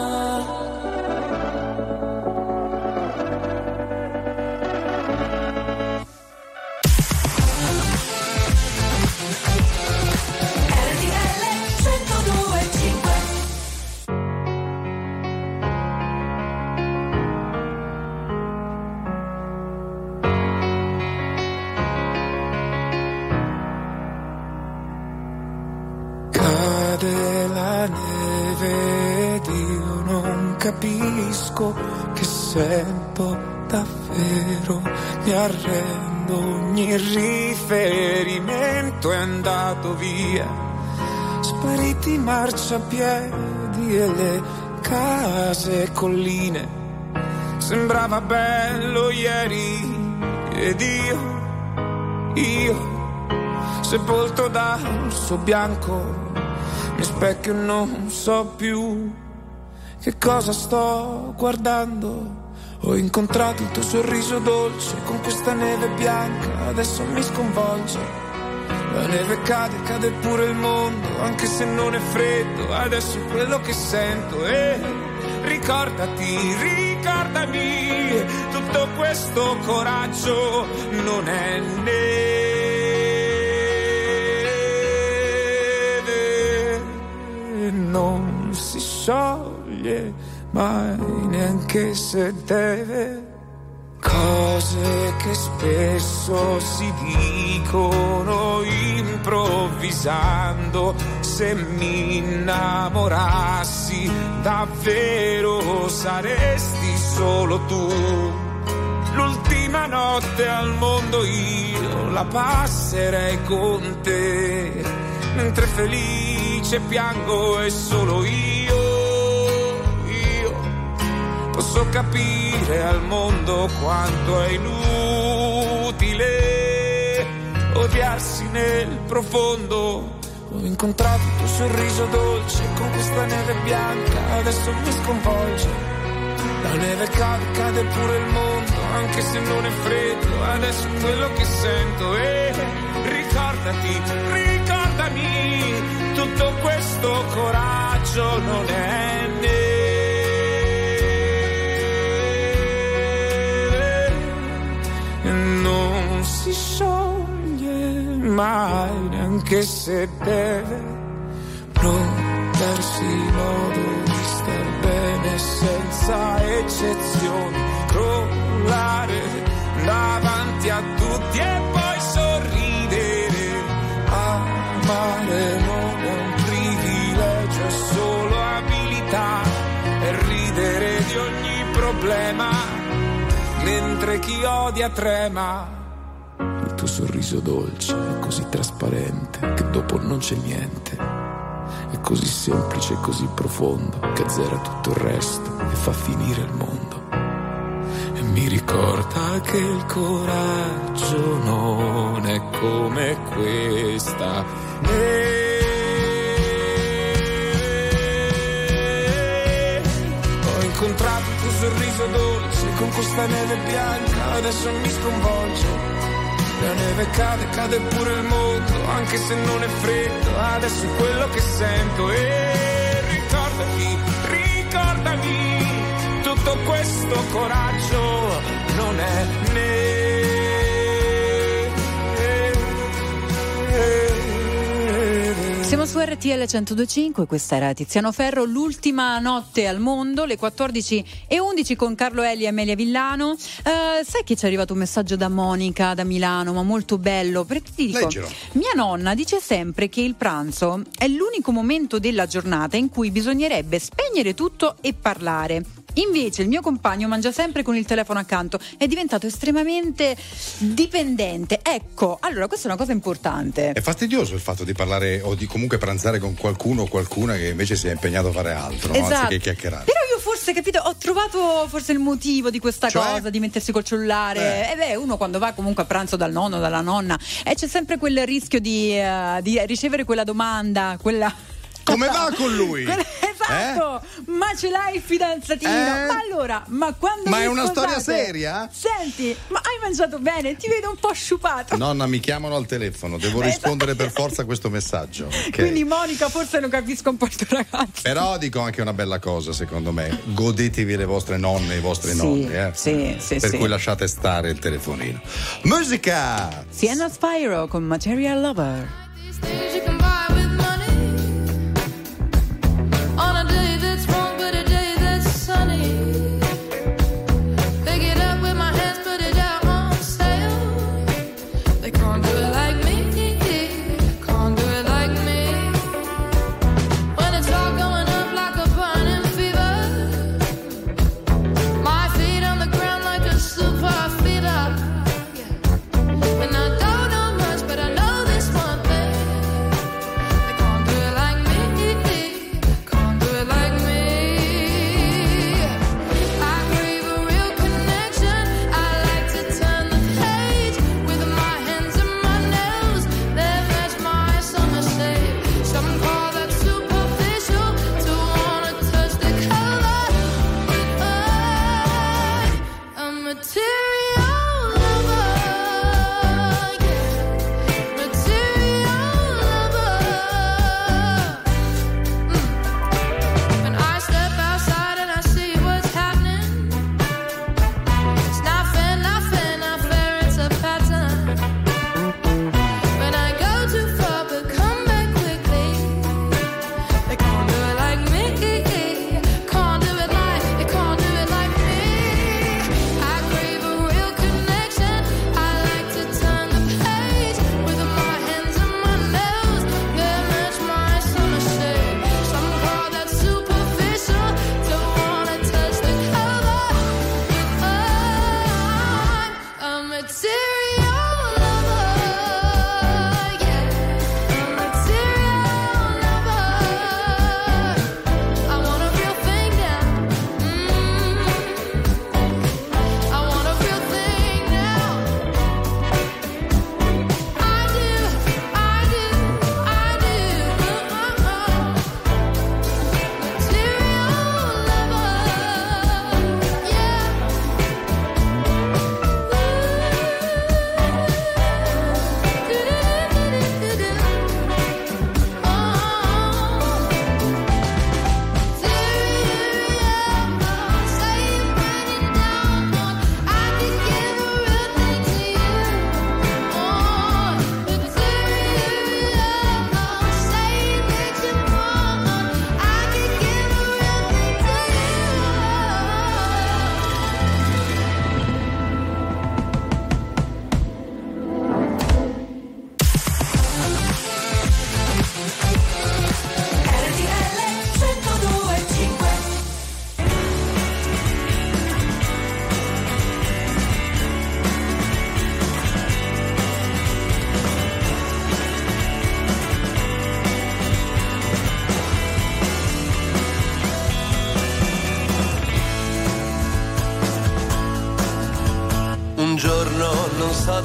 Cade la neve ed io non capisco che sento davvero. Mi arrendo, ogni riferimento è andato via. Spariti i marciapiedi e le case e colline. Sembrava bello ieri ed io sepolto dal suo bianco, mi specchio non so più che cosa sto guardando. Ho incontrato il tuo sorriso dolce con questa neve bianca, adesso mi sconvolge. La neve cade pure il mondo, anche se non è freddo, adesso è quello che sento. E ricordami, tutto questo coraggio non è neve. Non si scioglie mai neanche se deve. Cose che spesso si dicono improvvisando. Se mi innamorassi davvero saresti solo tu. L'ultima notte al mondo io la passerei con te, mentre felice piango e solo io posso capire al mondo quanto è inutile odiarsi nel profondo. Ho incontrato il tuo sorriso dolce con questa neve bianca, adesso mi sconvolge. La neve cade pure il mondo, anche se non è freddo, adesso è quello che sento. E ricordami, tutto questo coraggio non è neve. Non si scioglie mai neanche se deve prendersi l'ora. senza eccezioni, crollare davanti a tutti e poi sorridere. Amare non è un privilegio, è solo abilità, e ridere di ogni problema mentre chi odia trema. Il tuo sorriso dolce è così trasparente che dopo non c'è niente. È così semplice e così profondo che azzera tutto il resto e fa finire il mondo. E mi ricorda che il coraggio non è come questa. Ho incontrato il tuo sorriso dolce con questa neve bianca, adesso mi sconvolge. La neve cade, cade pure il mondo, anche se non è freddo, adesso è quello che sento. E ricordami, tutto questo coraggio non è Siamo su RTL 102.5, questa era Tiziano Ferro, l'ultima notte al mondo, le 14:11 con Carlo Elli e Amelia Villano. Sai che ci è arrivato un messaggio da Monica da Milano, ma molto bello, perché ti dico, leggilo. Mia nonna dice sempre che il pranzo è l'unico momento della giornata in cui bisognerebbe spegnere tutto e parlare. Invece il mio compagno mangia sempre con il telefono accanto, è diventato estremamente dipendente. Ecco, allora questa è una cosa importante. È fastidioso il fatto di parlare o di comunque pranzare con qualcuno o qualcuna che invece si è impegnato a fare altro, esatto, no? Anziché chiacchierare. Però io forse, capito, ho trovato forse il motivo di questa cosa, di mettersi col cellulare. Uno quando va comunque a pranzo dal nonno, dalla nonna, e c'è sempre quel rischio di ricevere quella domanda, quella... Come va con lui? Esatto, ma ce l'hai il fidanzatino? Ma allora, ma quando Ma vi è una sposate? storia seria? Senti, ma hai mangiato bene? Ti vedo un po' sciupato. Nonna, mi chiamano al telefono, devo rispondere per forza a questo messaggio. Okay. Quindi Monica, forse non capisco un po' il tuo ragazzo. Però dico anche una bella cosa, secondo me, godetevi le vostre nonne e i vostri nonni, per cui lasciate stare il telefonino. Musica! Sienna Spyro con Material Lover. On a day that's wrong, but a day that's sunny. Pick it up with my hands, put it out on sale. They can't do it like me, can't do it like me. When it's all going up like a burning fever, my feet on the ground like a super feeder. And I don't know much, but I know this one thing.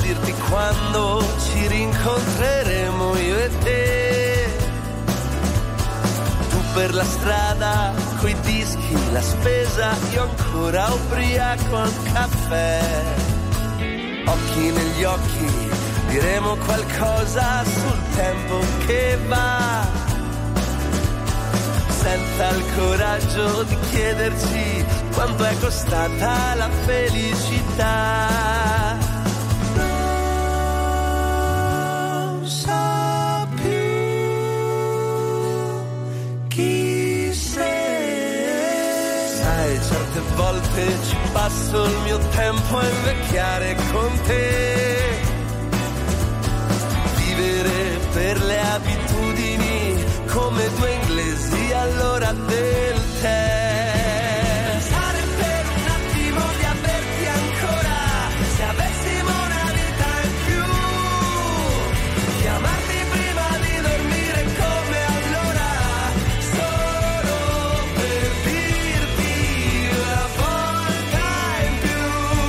dirti quando ci rincontreremo io e te. Tu per la strada, coi dischi, la spesa, io ancora ubriaco al caffè. Occhi negli occhi, diremo qualcosa sul tempo che va, senza il coraggio di chiederci quanto è costata la felicità. Non so più chi sei. Sai, certe volte ci passo il mio tempo a invecchiare con te, vivere per le abitudini come due inglesi all'ora del tè. Pensare per un attimo di averti ancora, se avessimo una vita in più, chiamarti prima di dormire come allora, solo per dirti una volta in più.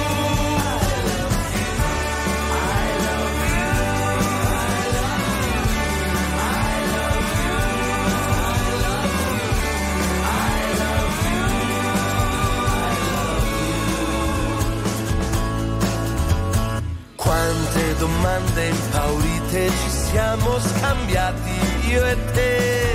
Quante domande impaurite ci siamo scambiati io e te,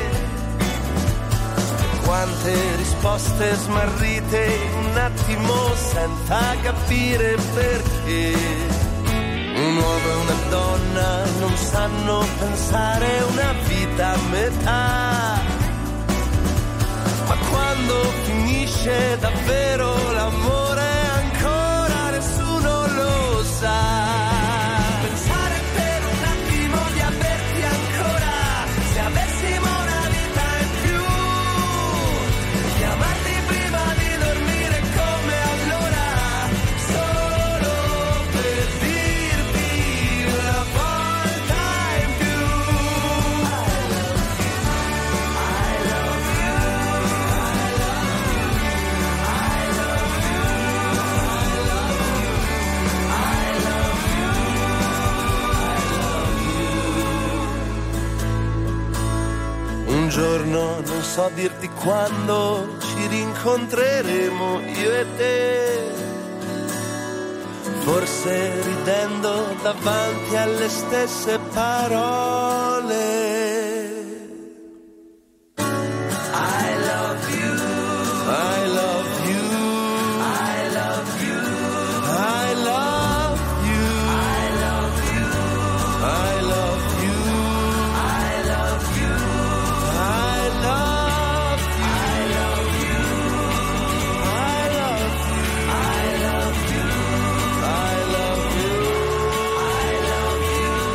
quante risposte smarrite in un attimo senza capire perché. Un uomo e una donna non sanno pensare una vita a metà, ma quando finisce davvero l'amore ancora nessuno lo sa. Pensare per un attimo di averti ancora, se avessimo una vita in più, chiamarti prima di dormire come allora, solo per dirti una volta in più. Un giorno, non so dirti quando, ci rincontreremo io e te, forse ridendo davanti alle stesse parole. I love you, I love you, I love you, I love you, I love you, I love you, I love you, I love you, I love you, I love you, I love you, I love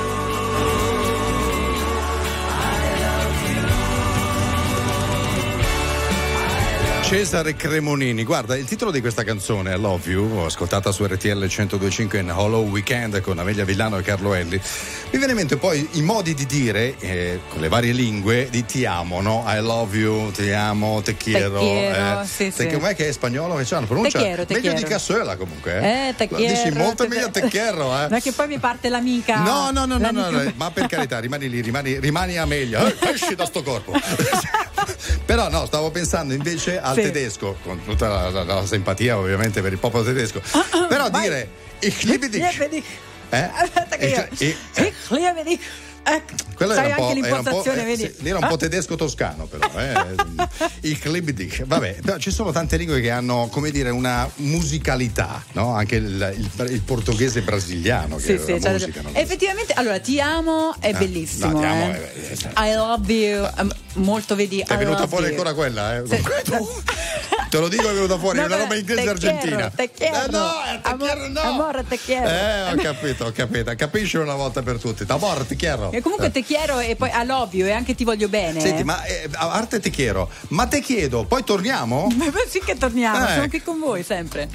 Cesare Cremonini, guarda il titolo di questa canzone, I Love You, ascoltata su RTL 102.5 in Hollow Weekend con Amelia Villano e Carlo Elli. Mi viene in mente poi i modi di dire con le varie lingue di ti amo, no? I love you, ti amo, te quiero. Sì, sì. Com'è che è spagnolo che c'hanno? Pronuncia te meglio quiero. Di Cassuela comunque. Te quiero. Dici molto meglio te quiero, Ma che poi mi parte l'amica. No, ma per carità, rimani lì, rimani Amelia, esci da sto corpo. Però no, stavo pensando invece al tedesco, con tutta la simpatia ovviamente per il popolo tedesco. Però vai. Dire ich liebe dich. Aspetta che io. Ich liebe dich. Quello sai era anche un po', l'impostazione, vedi? Sì, era un po' tedesco toscano, però. Ich liebe dich. Vabbè, però ci sono tante lingue che hanno, come dire, una musicalità, no? Anche il portoghese brasiliano, che sì, è una musica. No? Effettivamente, allora, ti amo è bellissimo. No, ti amo, I love you. Molto, vedi. È venuta fuori ancora quella, Te lo dico, è venuta fuori, una roba inglese argentina. Te quiero. No. Amore, te quiero. Ho capito. Capisci una volta per tutte. Amore, te quiero. E comunque te quiero e poi I love you e anche ti voglio bene. Senti, ma a parte te quiero, ma te chiedo, poi torniamo? Ma sì che torniamo, sono qui con voi sempre.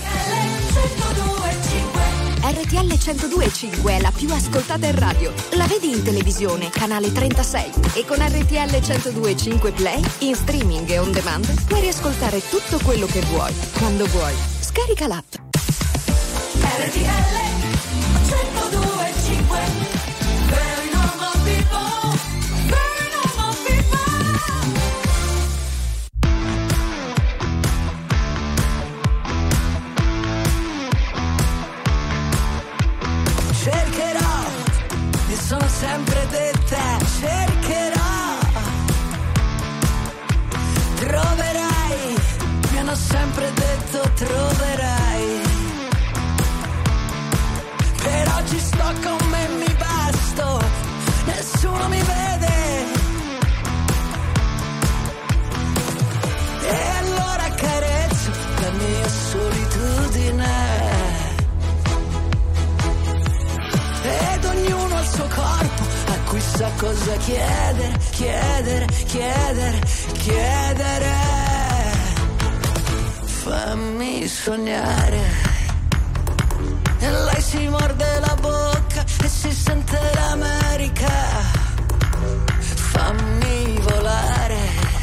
RTL 102.5 è la più ascoltata in radio. La vedi in televisione, canale 36. E con RTL 102.5 Play, in streaming e on demand, puoi riascoltare tutto quello che vuoi, quando vuoi. Scarica l'app. RTL 102.5. Very normal people, very normal people. Cercherò, mi sono sempre detta, cercherò. Troverai, mi hanno sempre detto troverai. Per oggi sto con me, mi basto, nessuno mi vede. E allora carezzo la mia solitudine. Ed ognuno ha il suo corpo a cui sa cosa chiedere, chiedere, chiedere, chiedere. Fammi sognare. E lei si morde la bocca e si sente l'America. Fammi volare.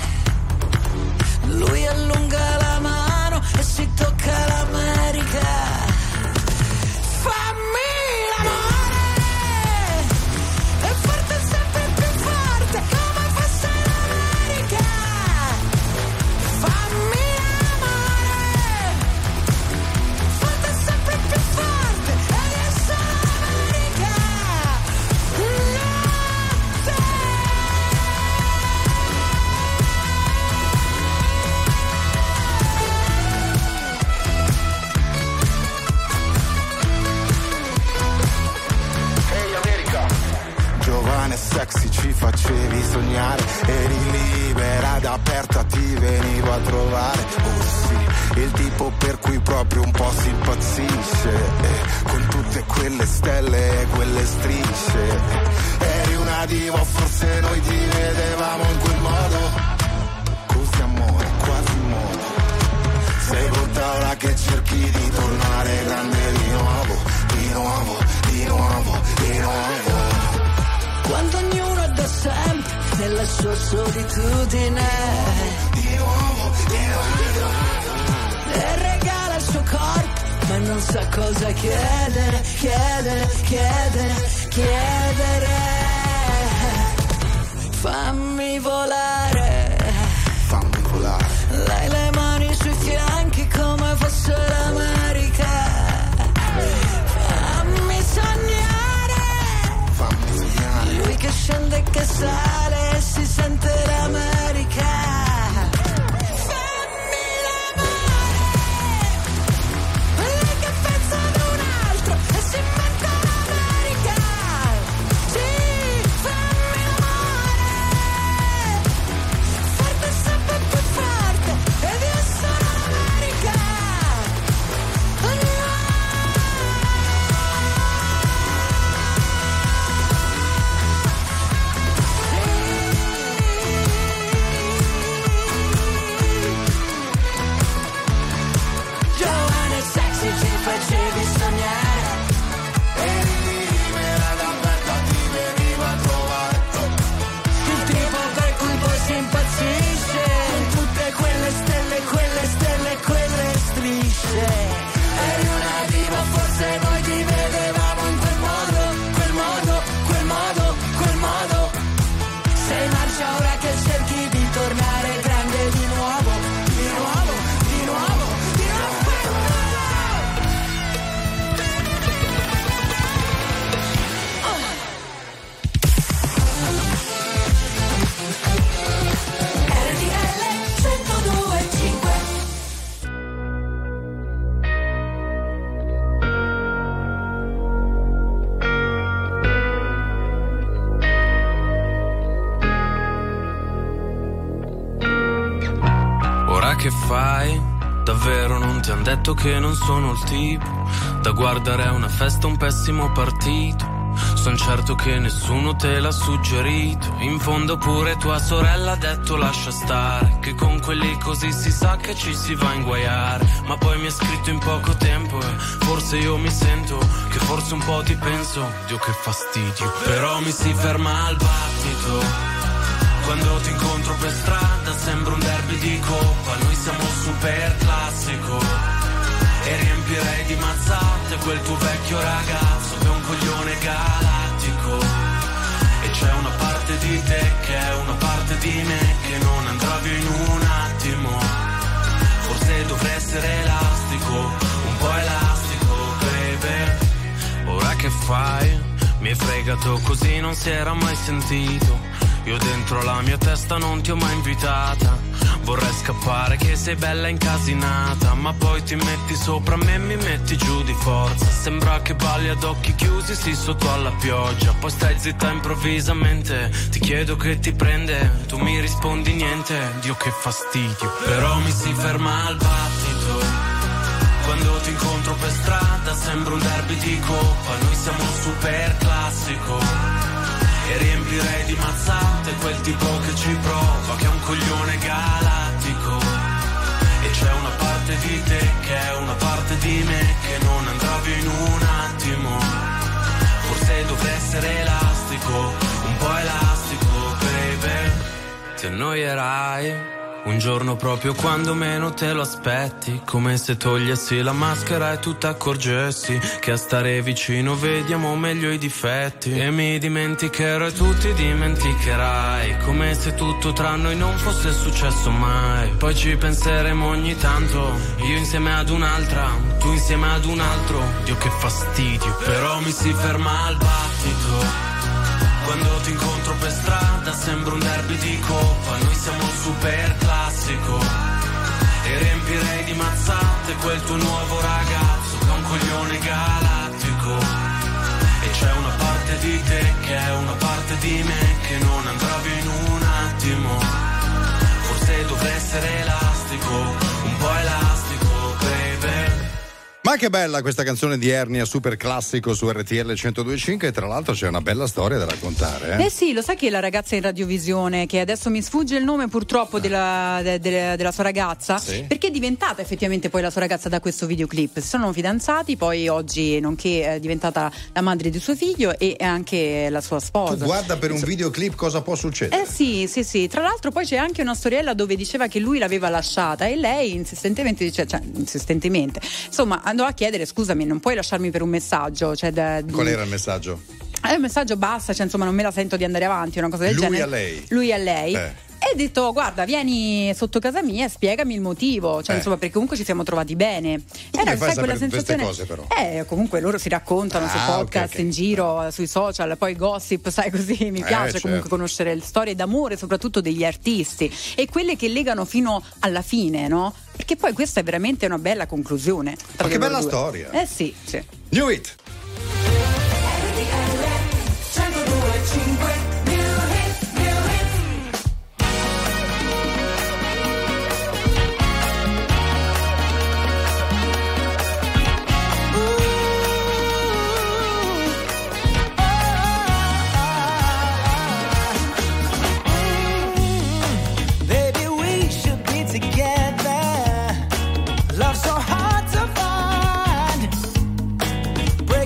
Lui allunga la mano e si tocca l'America. Fammi l'amore. E forte sempre più forte come fosse l'America. Fammi l'amore. Forte sempre più forte ed è solo l'America. Ehi America. Giovane e sexy ci facevi sognare, eri libera ed aperta, ti venivo a trovare. Oh sì, il tipo per cui proprio un po' si impazzisce, con tutte quelle stelle e quelle strisce. Eri una diva, forse noi ti vedevamo in quel modo. Così amore, quasi modo. Sei pronta ora che cerchi di tornare grande di nuovo, di nuovo, di nuovo, di nuovo. Quando ognuno è da sempre nella sua solitudine. Di nuovo, di nuovo. E regala il suo corpo ma non sa cosa chiedere, chiedere, chiedere, chiedere. Fammi volare. Fammi volare. Lei le mani sui fianchi come fosse l'America. Fammi sognare. Fammi sognare. Lui che scende e che sale e si sente l'America. Facevi sognare, eri libera ed aperta, ti venivo a trovare. Il tipo per cui poi si impazzisce, con tutte quelle stelle, quelle stelle, quelle strisce. Eri una diva, forse noi ti vedevamo in quel modo, quel modo, quel modo, quel modo. Sei marcia ora che cerchi di tornare grande di nuovo, di nuovo, di nuovo, di nuovo. Che fai? Davvero non ti han detto che non sono il tipo da guardare a una festa, un pessimo partito. Son certo che nessuno te l'ha suggerito. In fondo pure tua sorella ha detto lascia stare, che con quelli così si sa che ci si va a inguaiare. Ma poi mi ha scritto in poco tempo e forse io mi sento che forse un po' ti penso. Dio che fastidio. Però mi si ferma al battito quando ti incontro per strada, sembra un derby di coppa. Noi siamo super classico e riempirei di mazzate quel tuo vecchio ragazzo che è un coglione galattico. E c'è una parte di te che è una parte di me che non andrà via in un attimo. Forse dovrei essere elastico, un po' elastico, baby. Ora che fai? Mi hai fregato così, non si era mai sentito. Io dentro la mia testa non ti ho mai invitata. Vorrei scappare che sei bella incasinata, ma poi ti metti sopra me e mi metti giù di forza. Sembra che balli ad occhi chiusi, sì, sotto alla pioggia. Poi stai zitta improvvisamente, ti chiedo che ti prende, tu mi rispondi niente. Dio che fastidio, però mi si ferma al battito. Quando ti incontro per strada sembra un derby di coppa. Noi siamo un super classico e riempirei di mazzate quel tipo che ci prova, che è un coglione galattico. E c'è una parte di te che è una parte di me che non andrà via in un attimo. Forse dovrei essere elastico, un po' elastico, baby. Ti annoierai un giorno proprio quando meno te lo aspetti, come se togliessi la maschera e tu t'accorgessi che a stare vicino vediamo meglio i difetti. E mi dimenticherò e tu ti dimenticherai, come se tutto tra noi non fosse successo mai. Poi ci penseremo ogni tanto, io insieme ad un'altra, tu insieme ad un altro. Dio che fastidio, però mi si ferma al battito. Quando ti incontro per strada sembra un derby di coppa. Noi siamo un super classico e riempirei di mazzate quel tuo nuovo ragazzo che è un coglione galattico. E c'è una parte di te che è una parte di me che non andrà via in un attimo. Forse dovrei essere elastico, un po' elastico, baby. Ma che bella questa canzone di Ernia, super classico su RTL 102.5, e tra l'altro c'è una bella storia da raccontare. Eh sì, lo sai che la ragazza in radiovisione, che adesso mi sfugge il nome purtroppo della sua ragazza, sì, perché è diventata effettivamente poi la sua ragazza da questo videoclip. Si sono fidanzati, poi oggi nonché è diventata la madre di suo figlio e anche la sua sposa. Tu guarda, per un videoclip cosa può succedere? Sì. Tra l'altro poi c'è anche una storiella dove diceva che lui l'aveva lasciata e lei insistentemente insomma andò a chiedere: scusami, non puoi lasciarmi per un messaggio? Qual era il messaggio? È un messaggio, basta, insomma non me la sento di andare avanti, una cosa del genere. Lui a lei e ha detto: guarda, vieni sotto casa mia e spiegami il motivo, insomma, perché comunque ci siamo trovati bene. Era, sai, quella sensazione, queste cose però? Comunque loro si raccontano su podcast, in giro, sui social, poi gossip, sai, così mi piace comunque conoscere le storie d'amore, soprattutto degli artisti e quelle che legano fino alla fine, no? Perché poi questa è veramente una bella conclusione. Ma che bella storia! Sì. New It. Love so hard to find.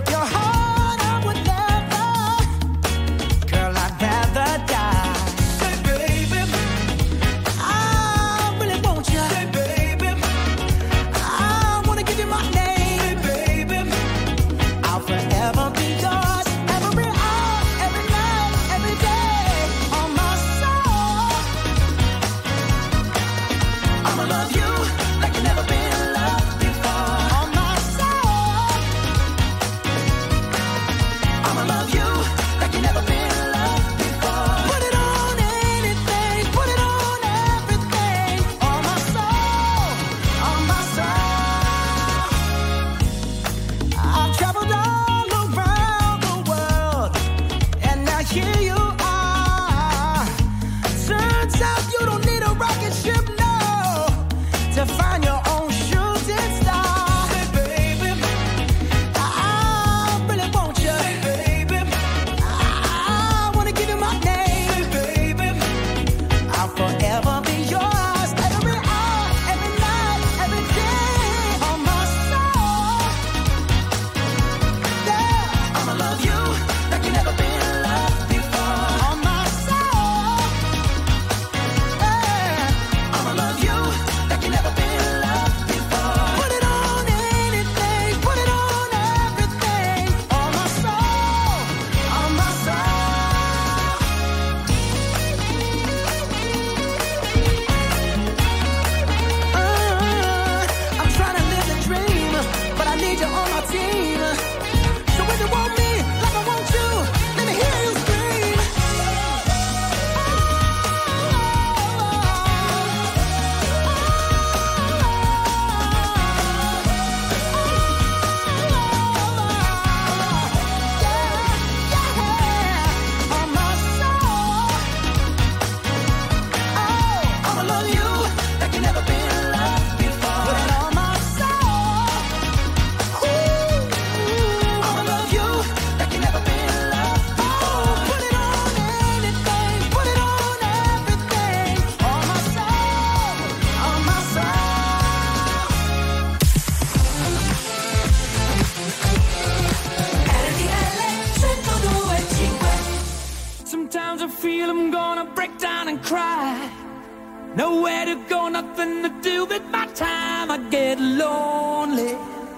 Nowhere to go, nothing to do with my time. I get lonely,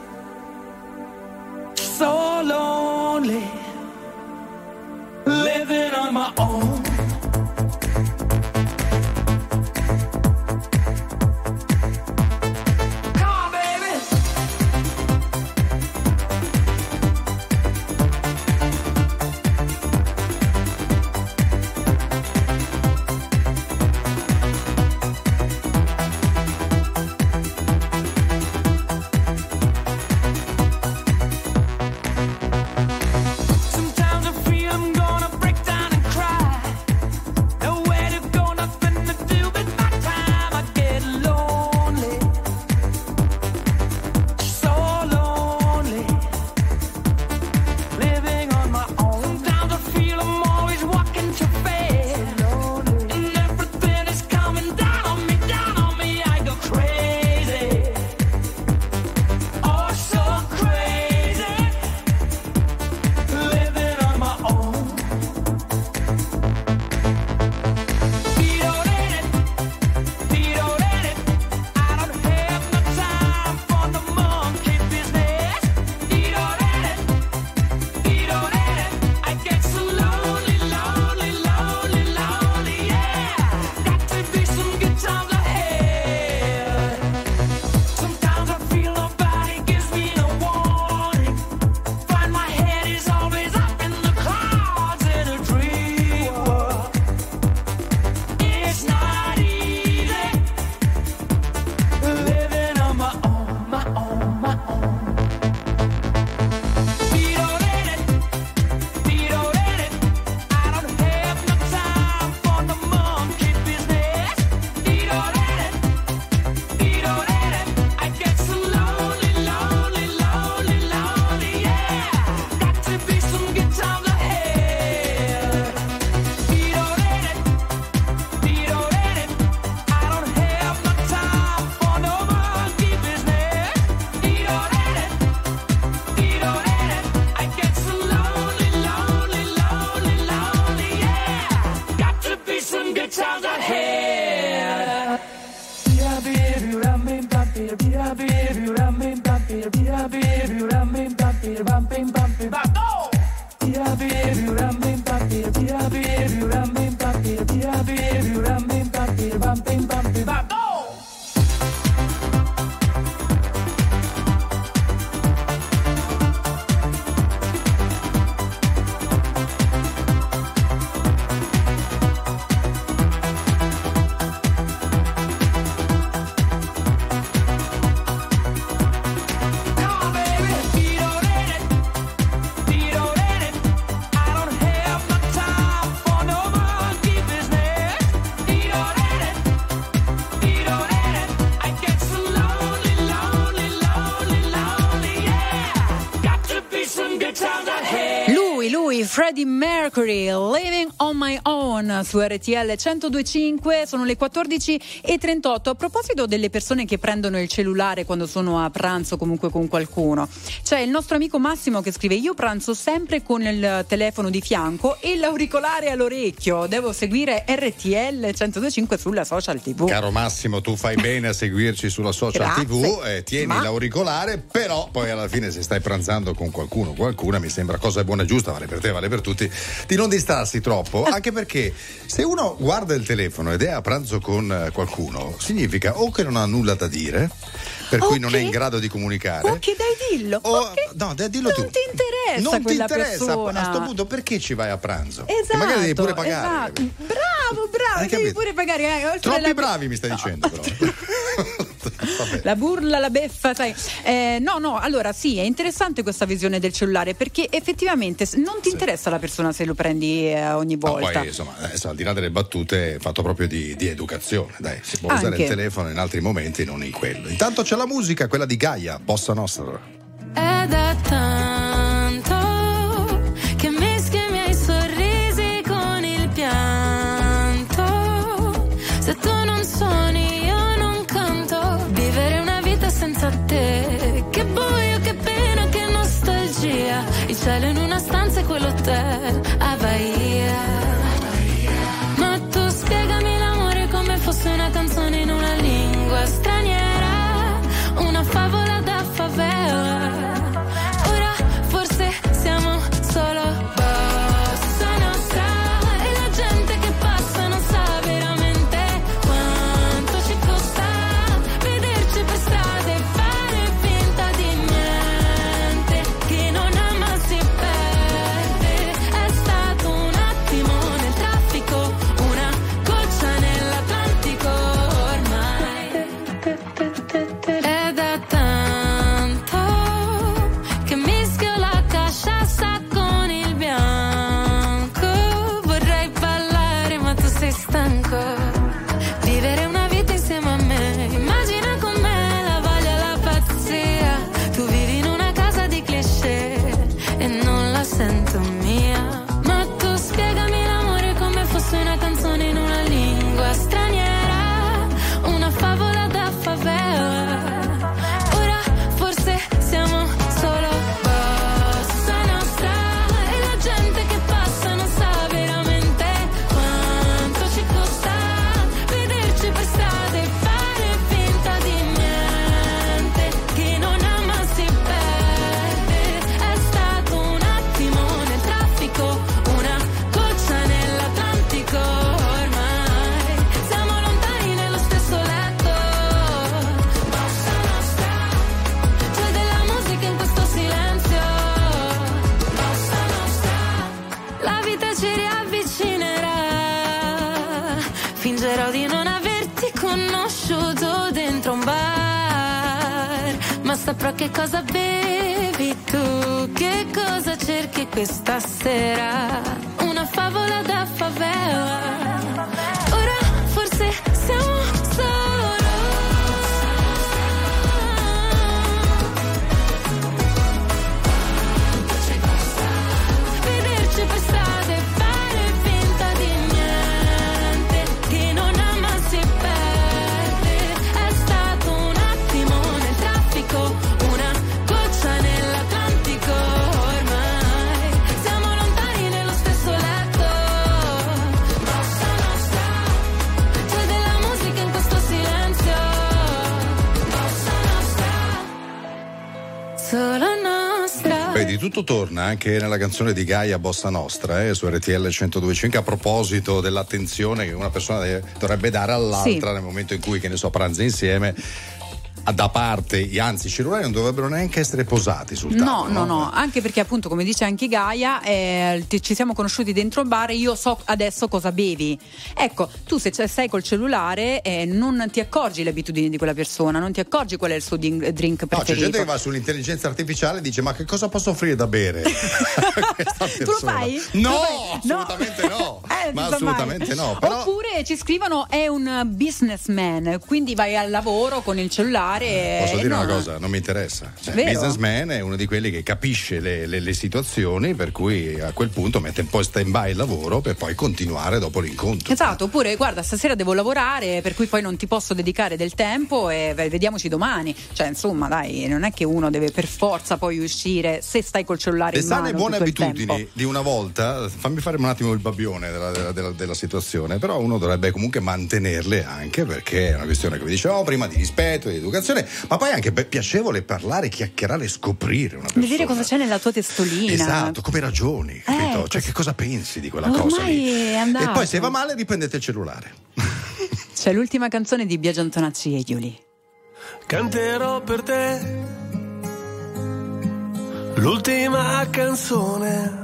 so lonely, living on my own. Freddie Mercury, Living on My Own su RTL 102.5. Sono le 14:38. A proposito delle persone che prendono il cellulare quando sono a pranzo, comunque con qualcuno, c'è il nostro amico Massimo che scrive: io pranzo sempre con il telefono di fianco e l'auricolare all'orecchio, devo seguire RTL 102.5 sulla social TV. Caro Massimo, tu fai bene a seguirci sulla social TV, tieni l'auricolare, però poi alla fine se stai pranzando con qualcuno, qualcuna, mi sembra cosa buona e giusta, vale per te, vale per tutti, di non distrarsi troppo, anche perché se uno guarda il telefono ed è a pranzo con qualcuno, significa o che non ha nulla da dire, per cui non è in grado di comunicare, o che dai dillo, no, dai dillo tu, non ti interessa, non quella ti interessa persona. A sto punto perché ci vai a pranzo? Esatto, e magari devi pure pagare. Esatto. Bravo, devi pure pagare. Troppi bravi mi stai dicendo però. La burla, la beffa, sai. No, allora sì, è interessante questa visione del cellulare, perché effettivamente non ti interessa la persona se lo prendi ogni volta. Ma poi insomma, adesso, al di là delle battute, è fatto proprio di educazione, dai, si può usare il telefono in altri momenti, non in quello. Intanto c'è la musica, quella di Gaia, Bossa Nostra. Ed è tanto che mischi i miei sorrisi con il pianto. Se tu non suoni io non canto, vivere una vita senza te. Che buio, che pena, che nostalgia. Il cielo in una stanza e quell'hotel a Bahia. Ma tu spiegami l'amore come fosse una canzone. di non averti conosciuto dentro un bar. Ma saprò che cosa bevi tu, che cosa cerchi questa sera. Una favola da favela. Ora forse siamo solo. Vederci per strada e fare finta di niente. Chi non ama si perde. È stato un attimo nel traffico, una goccia nell'Atlantico. Ormai siamo lontani nello stesso letto. Bossa nostra, c'è della musica in questo silenzio. Bossa nostra, solo nostra. Vedi, tutto torna anche nella canzone di Gaia Bossa Nostra, su RTL 102.5, a proposito dell'attenzione che una persona dovrebbe dare all'altra, sì, nel momento in cui, che ne so, pranza insieme. Da parte, anzi, i cellulari non dovrebbero neanche essere posati sul tavolo. No, anche perché appunto, come dice anche Gaia, ci siamo conosciuti dentro il bar e io so adesso cosa bevi. Ecco, tu se sei col cellulare non ti accorgi le abitudini di quella persona, non ti accorgi qual è il suo drink preferito. No, c'è gente che va sull'intelligenza artificiale e dice: ma che cosa posso offrire da bere? Tu lo fai? No, assolutamente no. Ma assolutamente no. Però... Oppure ci scrivono: è un businessman, quindi vai al lavoro con il cellulare. Posso dire una cosa? Non mi interessa. Businessman è uno di quelli che capisce le situazioni, per cui a quel punto mette un po' in stand-by il lavoro per poi continuare dopo l'incontro. Esatto, oppure guarda, stasera devo lavorare, per cui poi non ti posso dedicare del tempo e vediamoci domani. Cioè, insomma, dai, non è che uno deve per forza poi uscire se stai col cellulare in mano. Le sane buone abitudini di una volta, fammi fare un attimo il babbione della situazione, però uno dovrebbe comunque mantenerle, anche perché è una questione che vi dicevo prima, di rispetto, di educazione, ma poi anche piacevole parlare, chiacchierare, scoprire una persona. Vedere cosa c'è nella tua testolina. Esatto, come ragioni, capito? Cioè, che cosa pensi di quella cosa lì? E poi se va male riprendete il cellulare. C'è l'ultima canzone di Biagio Antonacci e Iuli. Canterò per te l'ultima canzone.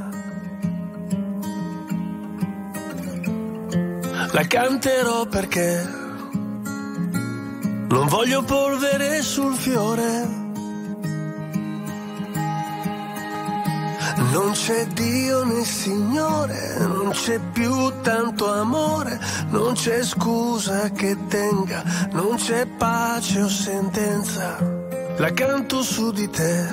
La canterò perché non voglio polvere sul fiore. Non c'è Dio né Signore, non c'è più tanto amore, non c'è scusa che tenga, non c'è pace o sentenza. La canto su di te,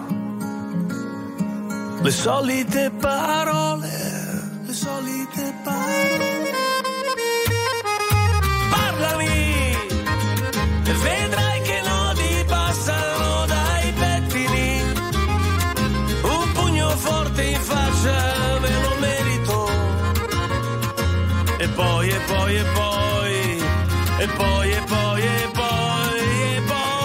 le solite parole, le solite parole. Parlami! E vedrai che nodi passano dai pettini. Un pugno forte in faccia me lo merito. E poi, e poi, e poi, e poi, e poi, e poi, e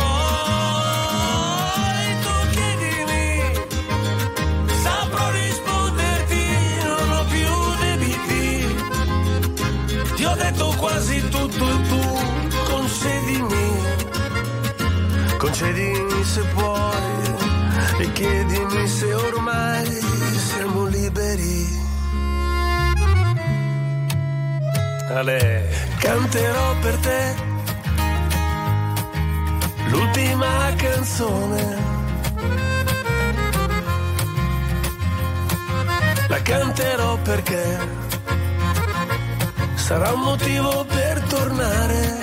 poi. Tu chiedimi, saprò risponderti, non ho più debiti. Ti ho detto quasi tutto e tu concedimi se puoi e chiedimi se ormai siamo liberi. Ale. Canterò per te l'ultima canzone. La canterò perché sarà un motivo per tornare.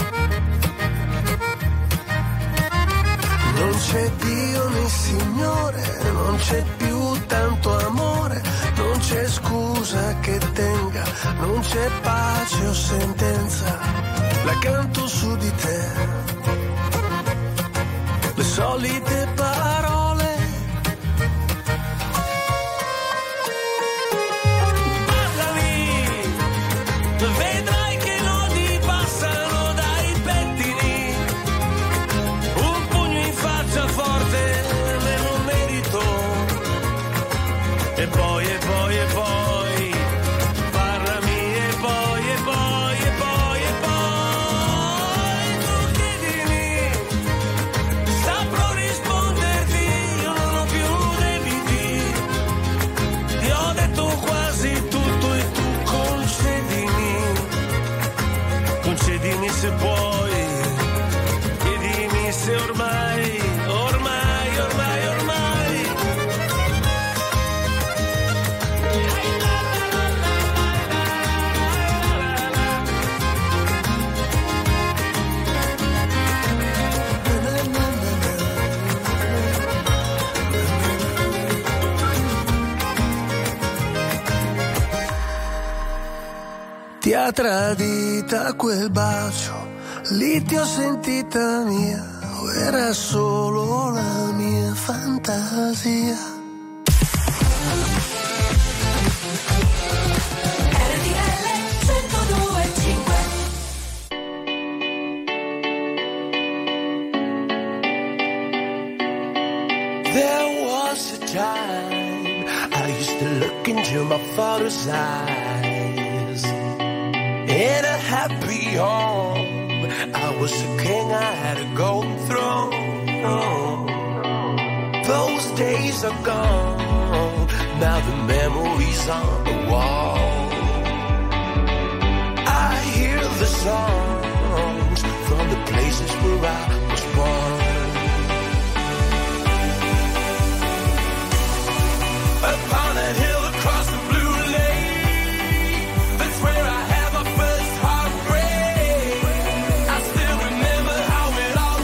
Non c'è Dio né Signore, non c'è più tanto amore, non c'è scusa che tenga, non c'è pace o sentenza. La canto su di te, le solite parole. Parlami, vedrai che nodi passano dai pettini. Un pugno in faccia forte me lo merito. E poi, e poi, e poi, parlami, e poi, e poi, e poi, e poi. Tu chiedimi, saprò rispondere. concedimi se puoi, chiedimi se ormai ti ha tradita quel bacio, lì ti ho sentita mia, o era solo la mia fantasia? There was a time I used to look into my father's eyes. In a happy home, I was a king, I had a golden throne. Those days are gone, now the memories on the wall. I hear the songs from the places where I was born. Upon that hill across the blue lake, that's where I had my first heartbreak. I still remember how it all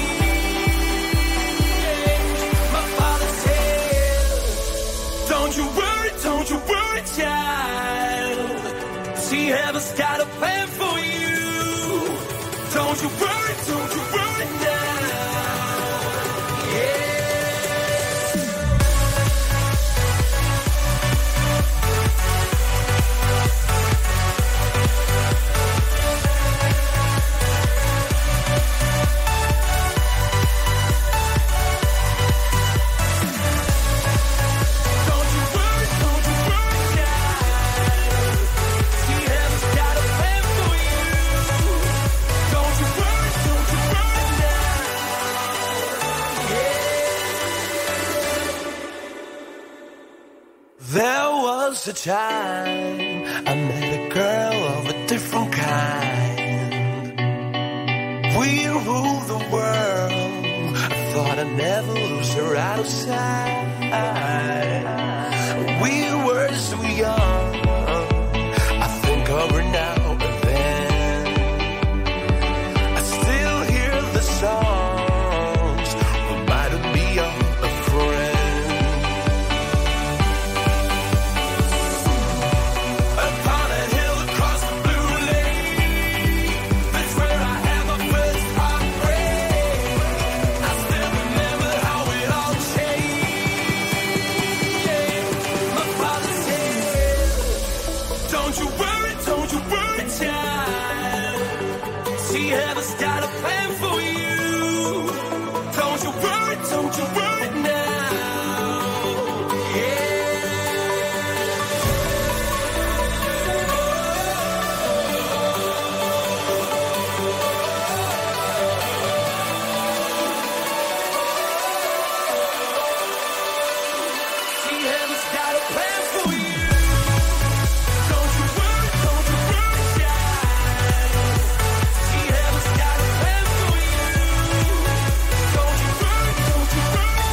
changed. My father said, don't you worry, child. See, heaven's got a plan for you. Don't you worry now. Yeah. There was a time I met a girl of a different kind. We ruled the world. I thought I'd never lose her out of sight. We were so young. I think of her now and then. I still hear the songs reminding me of a friend. Heaven's got a plan for you. Don't you worry now. See, heaven's got a plan for you. Don't you worry, child. See, heaven's got a plan for you. Don't you worry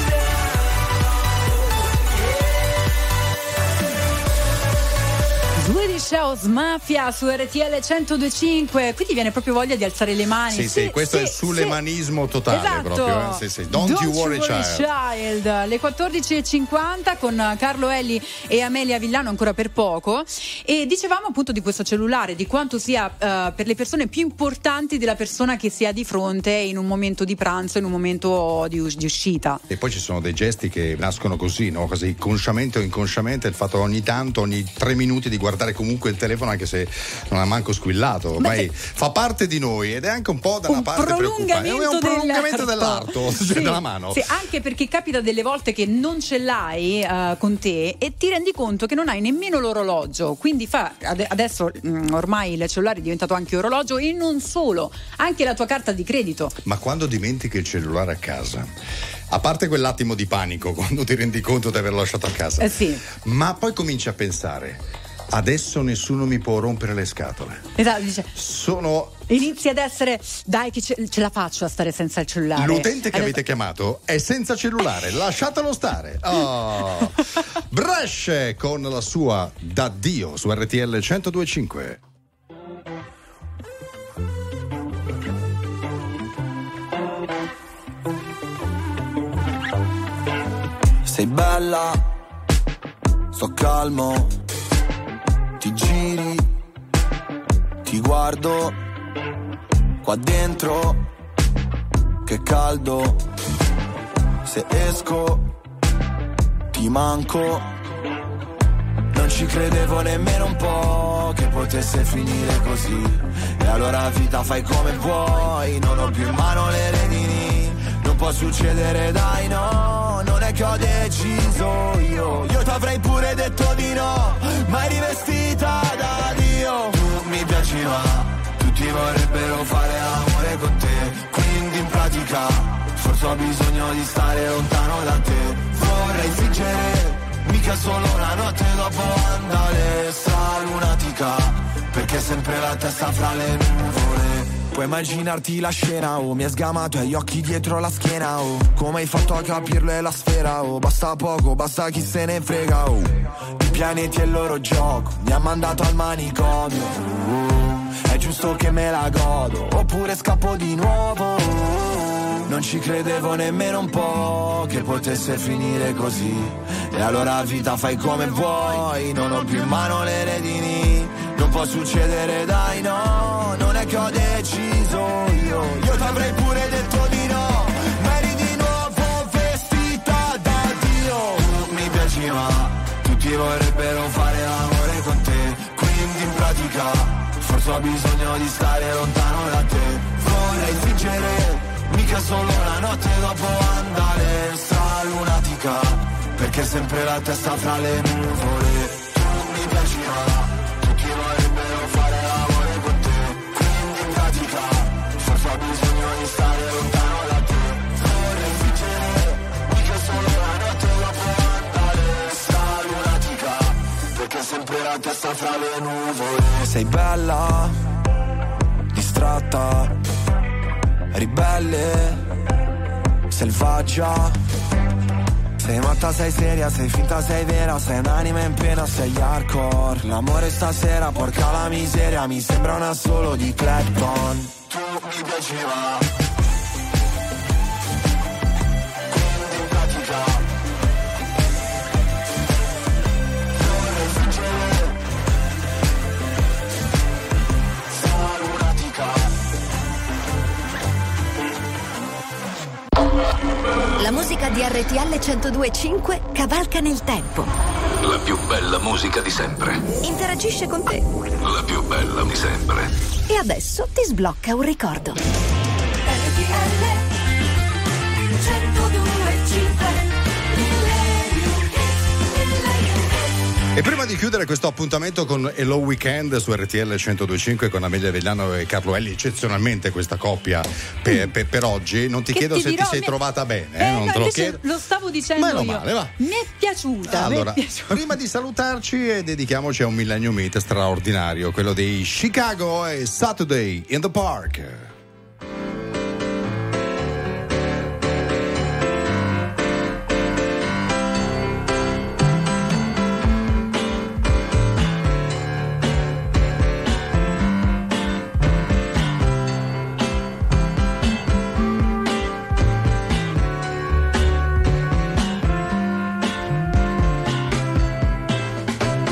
now. Swedish House Mafia su RTL 102.5. Qui ti viene proprio voglia di alzare le mani. Sì, questo è il sulemanismo totale, esatto. Proprio. Sì. Don't you worry, child. Le 14.50 con Carlo Elli e Amelia Villano ancora per poco. E dicevamo appunto di questo cellulare, di quanto sia per le persone più importanti della persona che si ha di fronte in un momento di pranzo, in un momento di uscita. E poi ci sono dei gesti che nascono così, no? Così consciamente o inconsciamente, il fatto ogni tanto, ogni 3 minuti di guardare comunque il telefono anche se non ha manco squillato, ormai fa parte di noi ed è anche un po' da una parte preoccupante. È un prolungamento dell'arto, cioè della mano. Sì, anche perché capita delle volte che non ce l'hai con te e ti rendi conto che non hai nemmeno l'orologio, quindi adesso ormai il cellulare è diventato anche orologio e non solo, anche la tua carta di credito. Ma quando dimentichi il cellulare a casa, a parte quell'attimo di panico quando ti rendi conto di averlo lasciato a casa, sì. Ma poi cominci a pensare: Adesso nessuno mi può rompere le scatole. Esatto, dice. Inizi ad essere, dai che ce la faccio a stare senza il cellulare. L'utente che avete chiamato è senza cellulare, lasciatelo stare. Oh. Bresce con la sua D'addio su RTL 102.5. Sei bella, sto calmo, ti giri, ti guardo, qua dentro, che caldo, se esco, ti manco, non ci credevo nemmeno un po' che potesse finire così, e allora vita fai come vuoi, non ho più in mano le redini, non può succedere dai no, non è che ho deciso io t'avrei pure detto di no, ma eri vestita da Dio, tu mi piaci ma tutti vorrebbero fare amore con te, quindi in pratica forse ho bisogno di stare lontano da te, vorrei fingere, mica solo una notte dopo andare sta lunatica, perché sempre la testa fra le nuvole. Puoi immaginarti la scena, oh, mi hai sgamato e hai gli occhi dietro la schiena, oh, come hai fatto a capirlo è la sfera, oh, basta poco, basta chi se ne frega, oh, i pianeti e il loro gioco, mi ha mandato al manicomio, è giusto che me la godo, oppure scappo di nuovo, non ci credevo nemmeno un po' che potesse finire così, e allora vita fai come vuoi, non ho più in mano le redini, non può succedere dai no, non è che ho deciso io t'avrei pure detto di no, ma eri di nuovo vestita da Dio, tu mi piaci ma tutti vorrebbero fare amore con te, quindi in pratica forse ho bisogno di stare lontano da te, vorrei fingere, mica solo una notte dopo andare sta lunatica, perché sempre la testa fra le nuvole, tu mi piaci ma tutti vorrebbero fare amore con te, quindi in pratica forse ho bisogno di stare lontano da te, vorrei fingere, mica solo una notte dopo andare sta lunatica, perché sempre la testa fra le nuvole. Sei bella, distratta, ribelle, selvaggia, sei matta, sei seria, sei finta, sei vera, sei un'anima in pena, sei hardcore, l'amore stasera, porca la miseria, mi sembra una solo di Clapton, tu mi piaceva, quindi in pratica vorrei fingere, sta lunatica. La musica di RTL 102.5 cavalca nel tempo. La più bella musica di sempre. Interagisce con te. La più bella di sempre. E adesso ti sblocca un ricordo. RTL 102.5. E prima di chiudere questo appuntamento con Hello Weekend su RTL 102.5 con Amelia Villano e Carlo Elli, eccezionalmente questa coppia per oggi, non ti chiedo se ti sei trovata bene, non te lo chiedo. Lo stavo dicendo io. Male, va. Mi è piaciuta. Allora, prima di salutarci dedichiamoci a un Millennium Hit straordinario, quello dei Chicago e Saturday in the Park.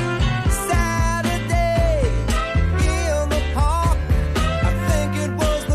Saturday in the park, I think it was the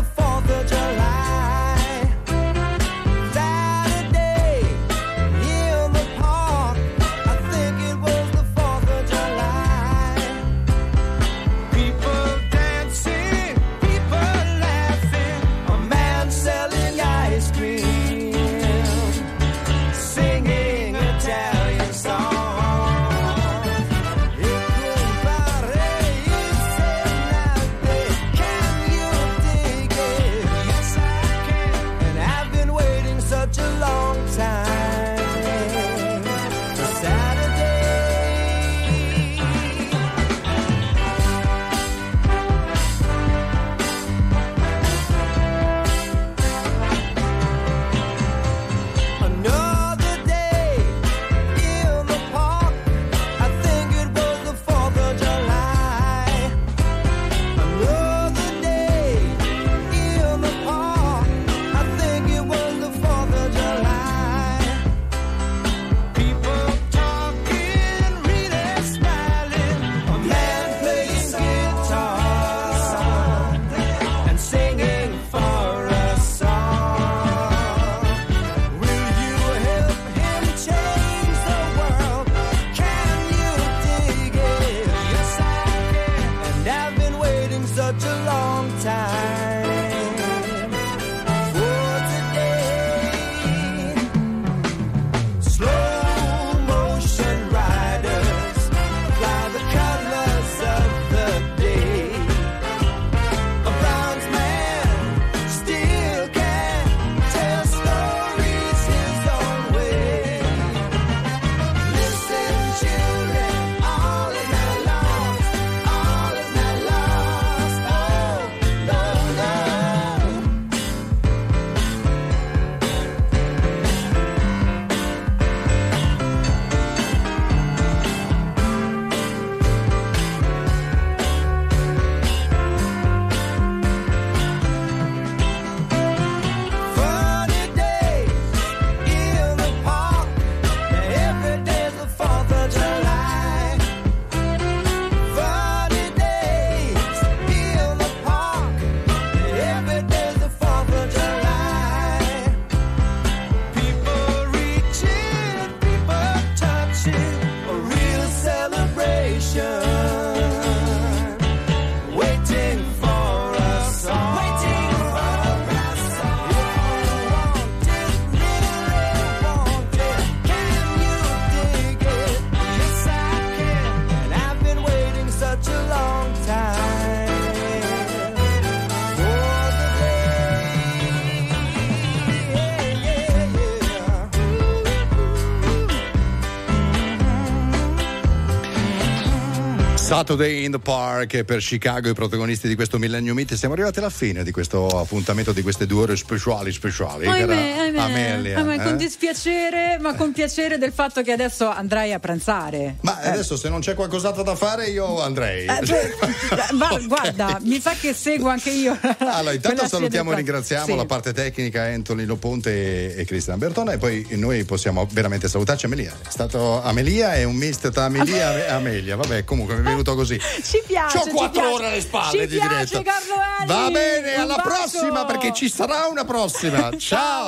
Saturday in the Park per Chicago, i protagonisti di questo Millennium Meet. Siamo arrivati alla fine di questo appuntamento, di queste 2 ore speciali. Ahimè, con dispiacere, ma con piacere del fatto che adesso andrai a pranzare. Ma adesso se non c'è qualcos'altro da fare io andrei. Guarda, mi sa che seguo anche io. Allora, intanto salutiamo e ringraziamo la parte tecnica, Anthony Loponte e Cristian Bertone, e poi noi possiamo veramente salutarci. Amelia, è stato Amelia e un misto tra Amelia e Amelia. Vabbè, comunque mi è venuto così. Ci piace. C'ho 4 ore alle spalle di diretta. Carlo Eli. Va bene, alla prossima, perché ci sarà una prossima. Ciao.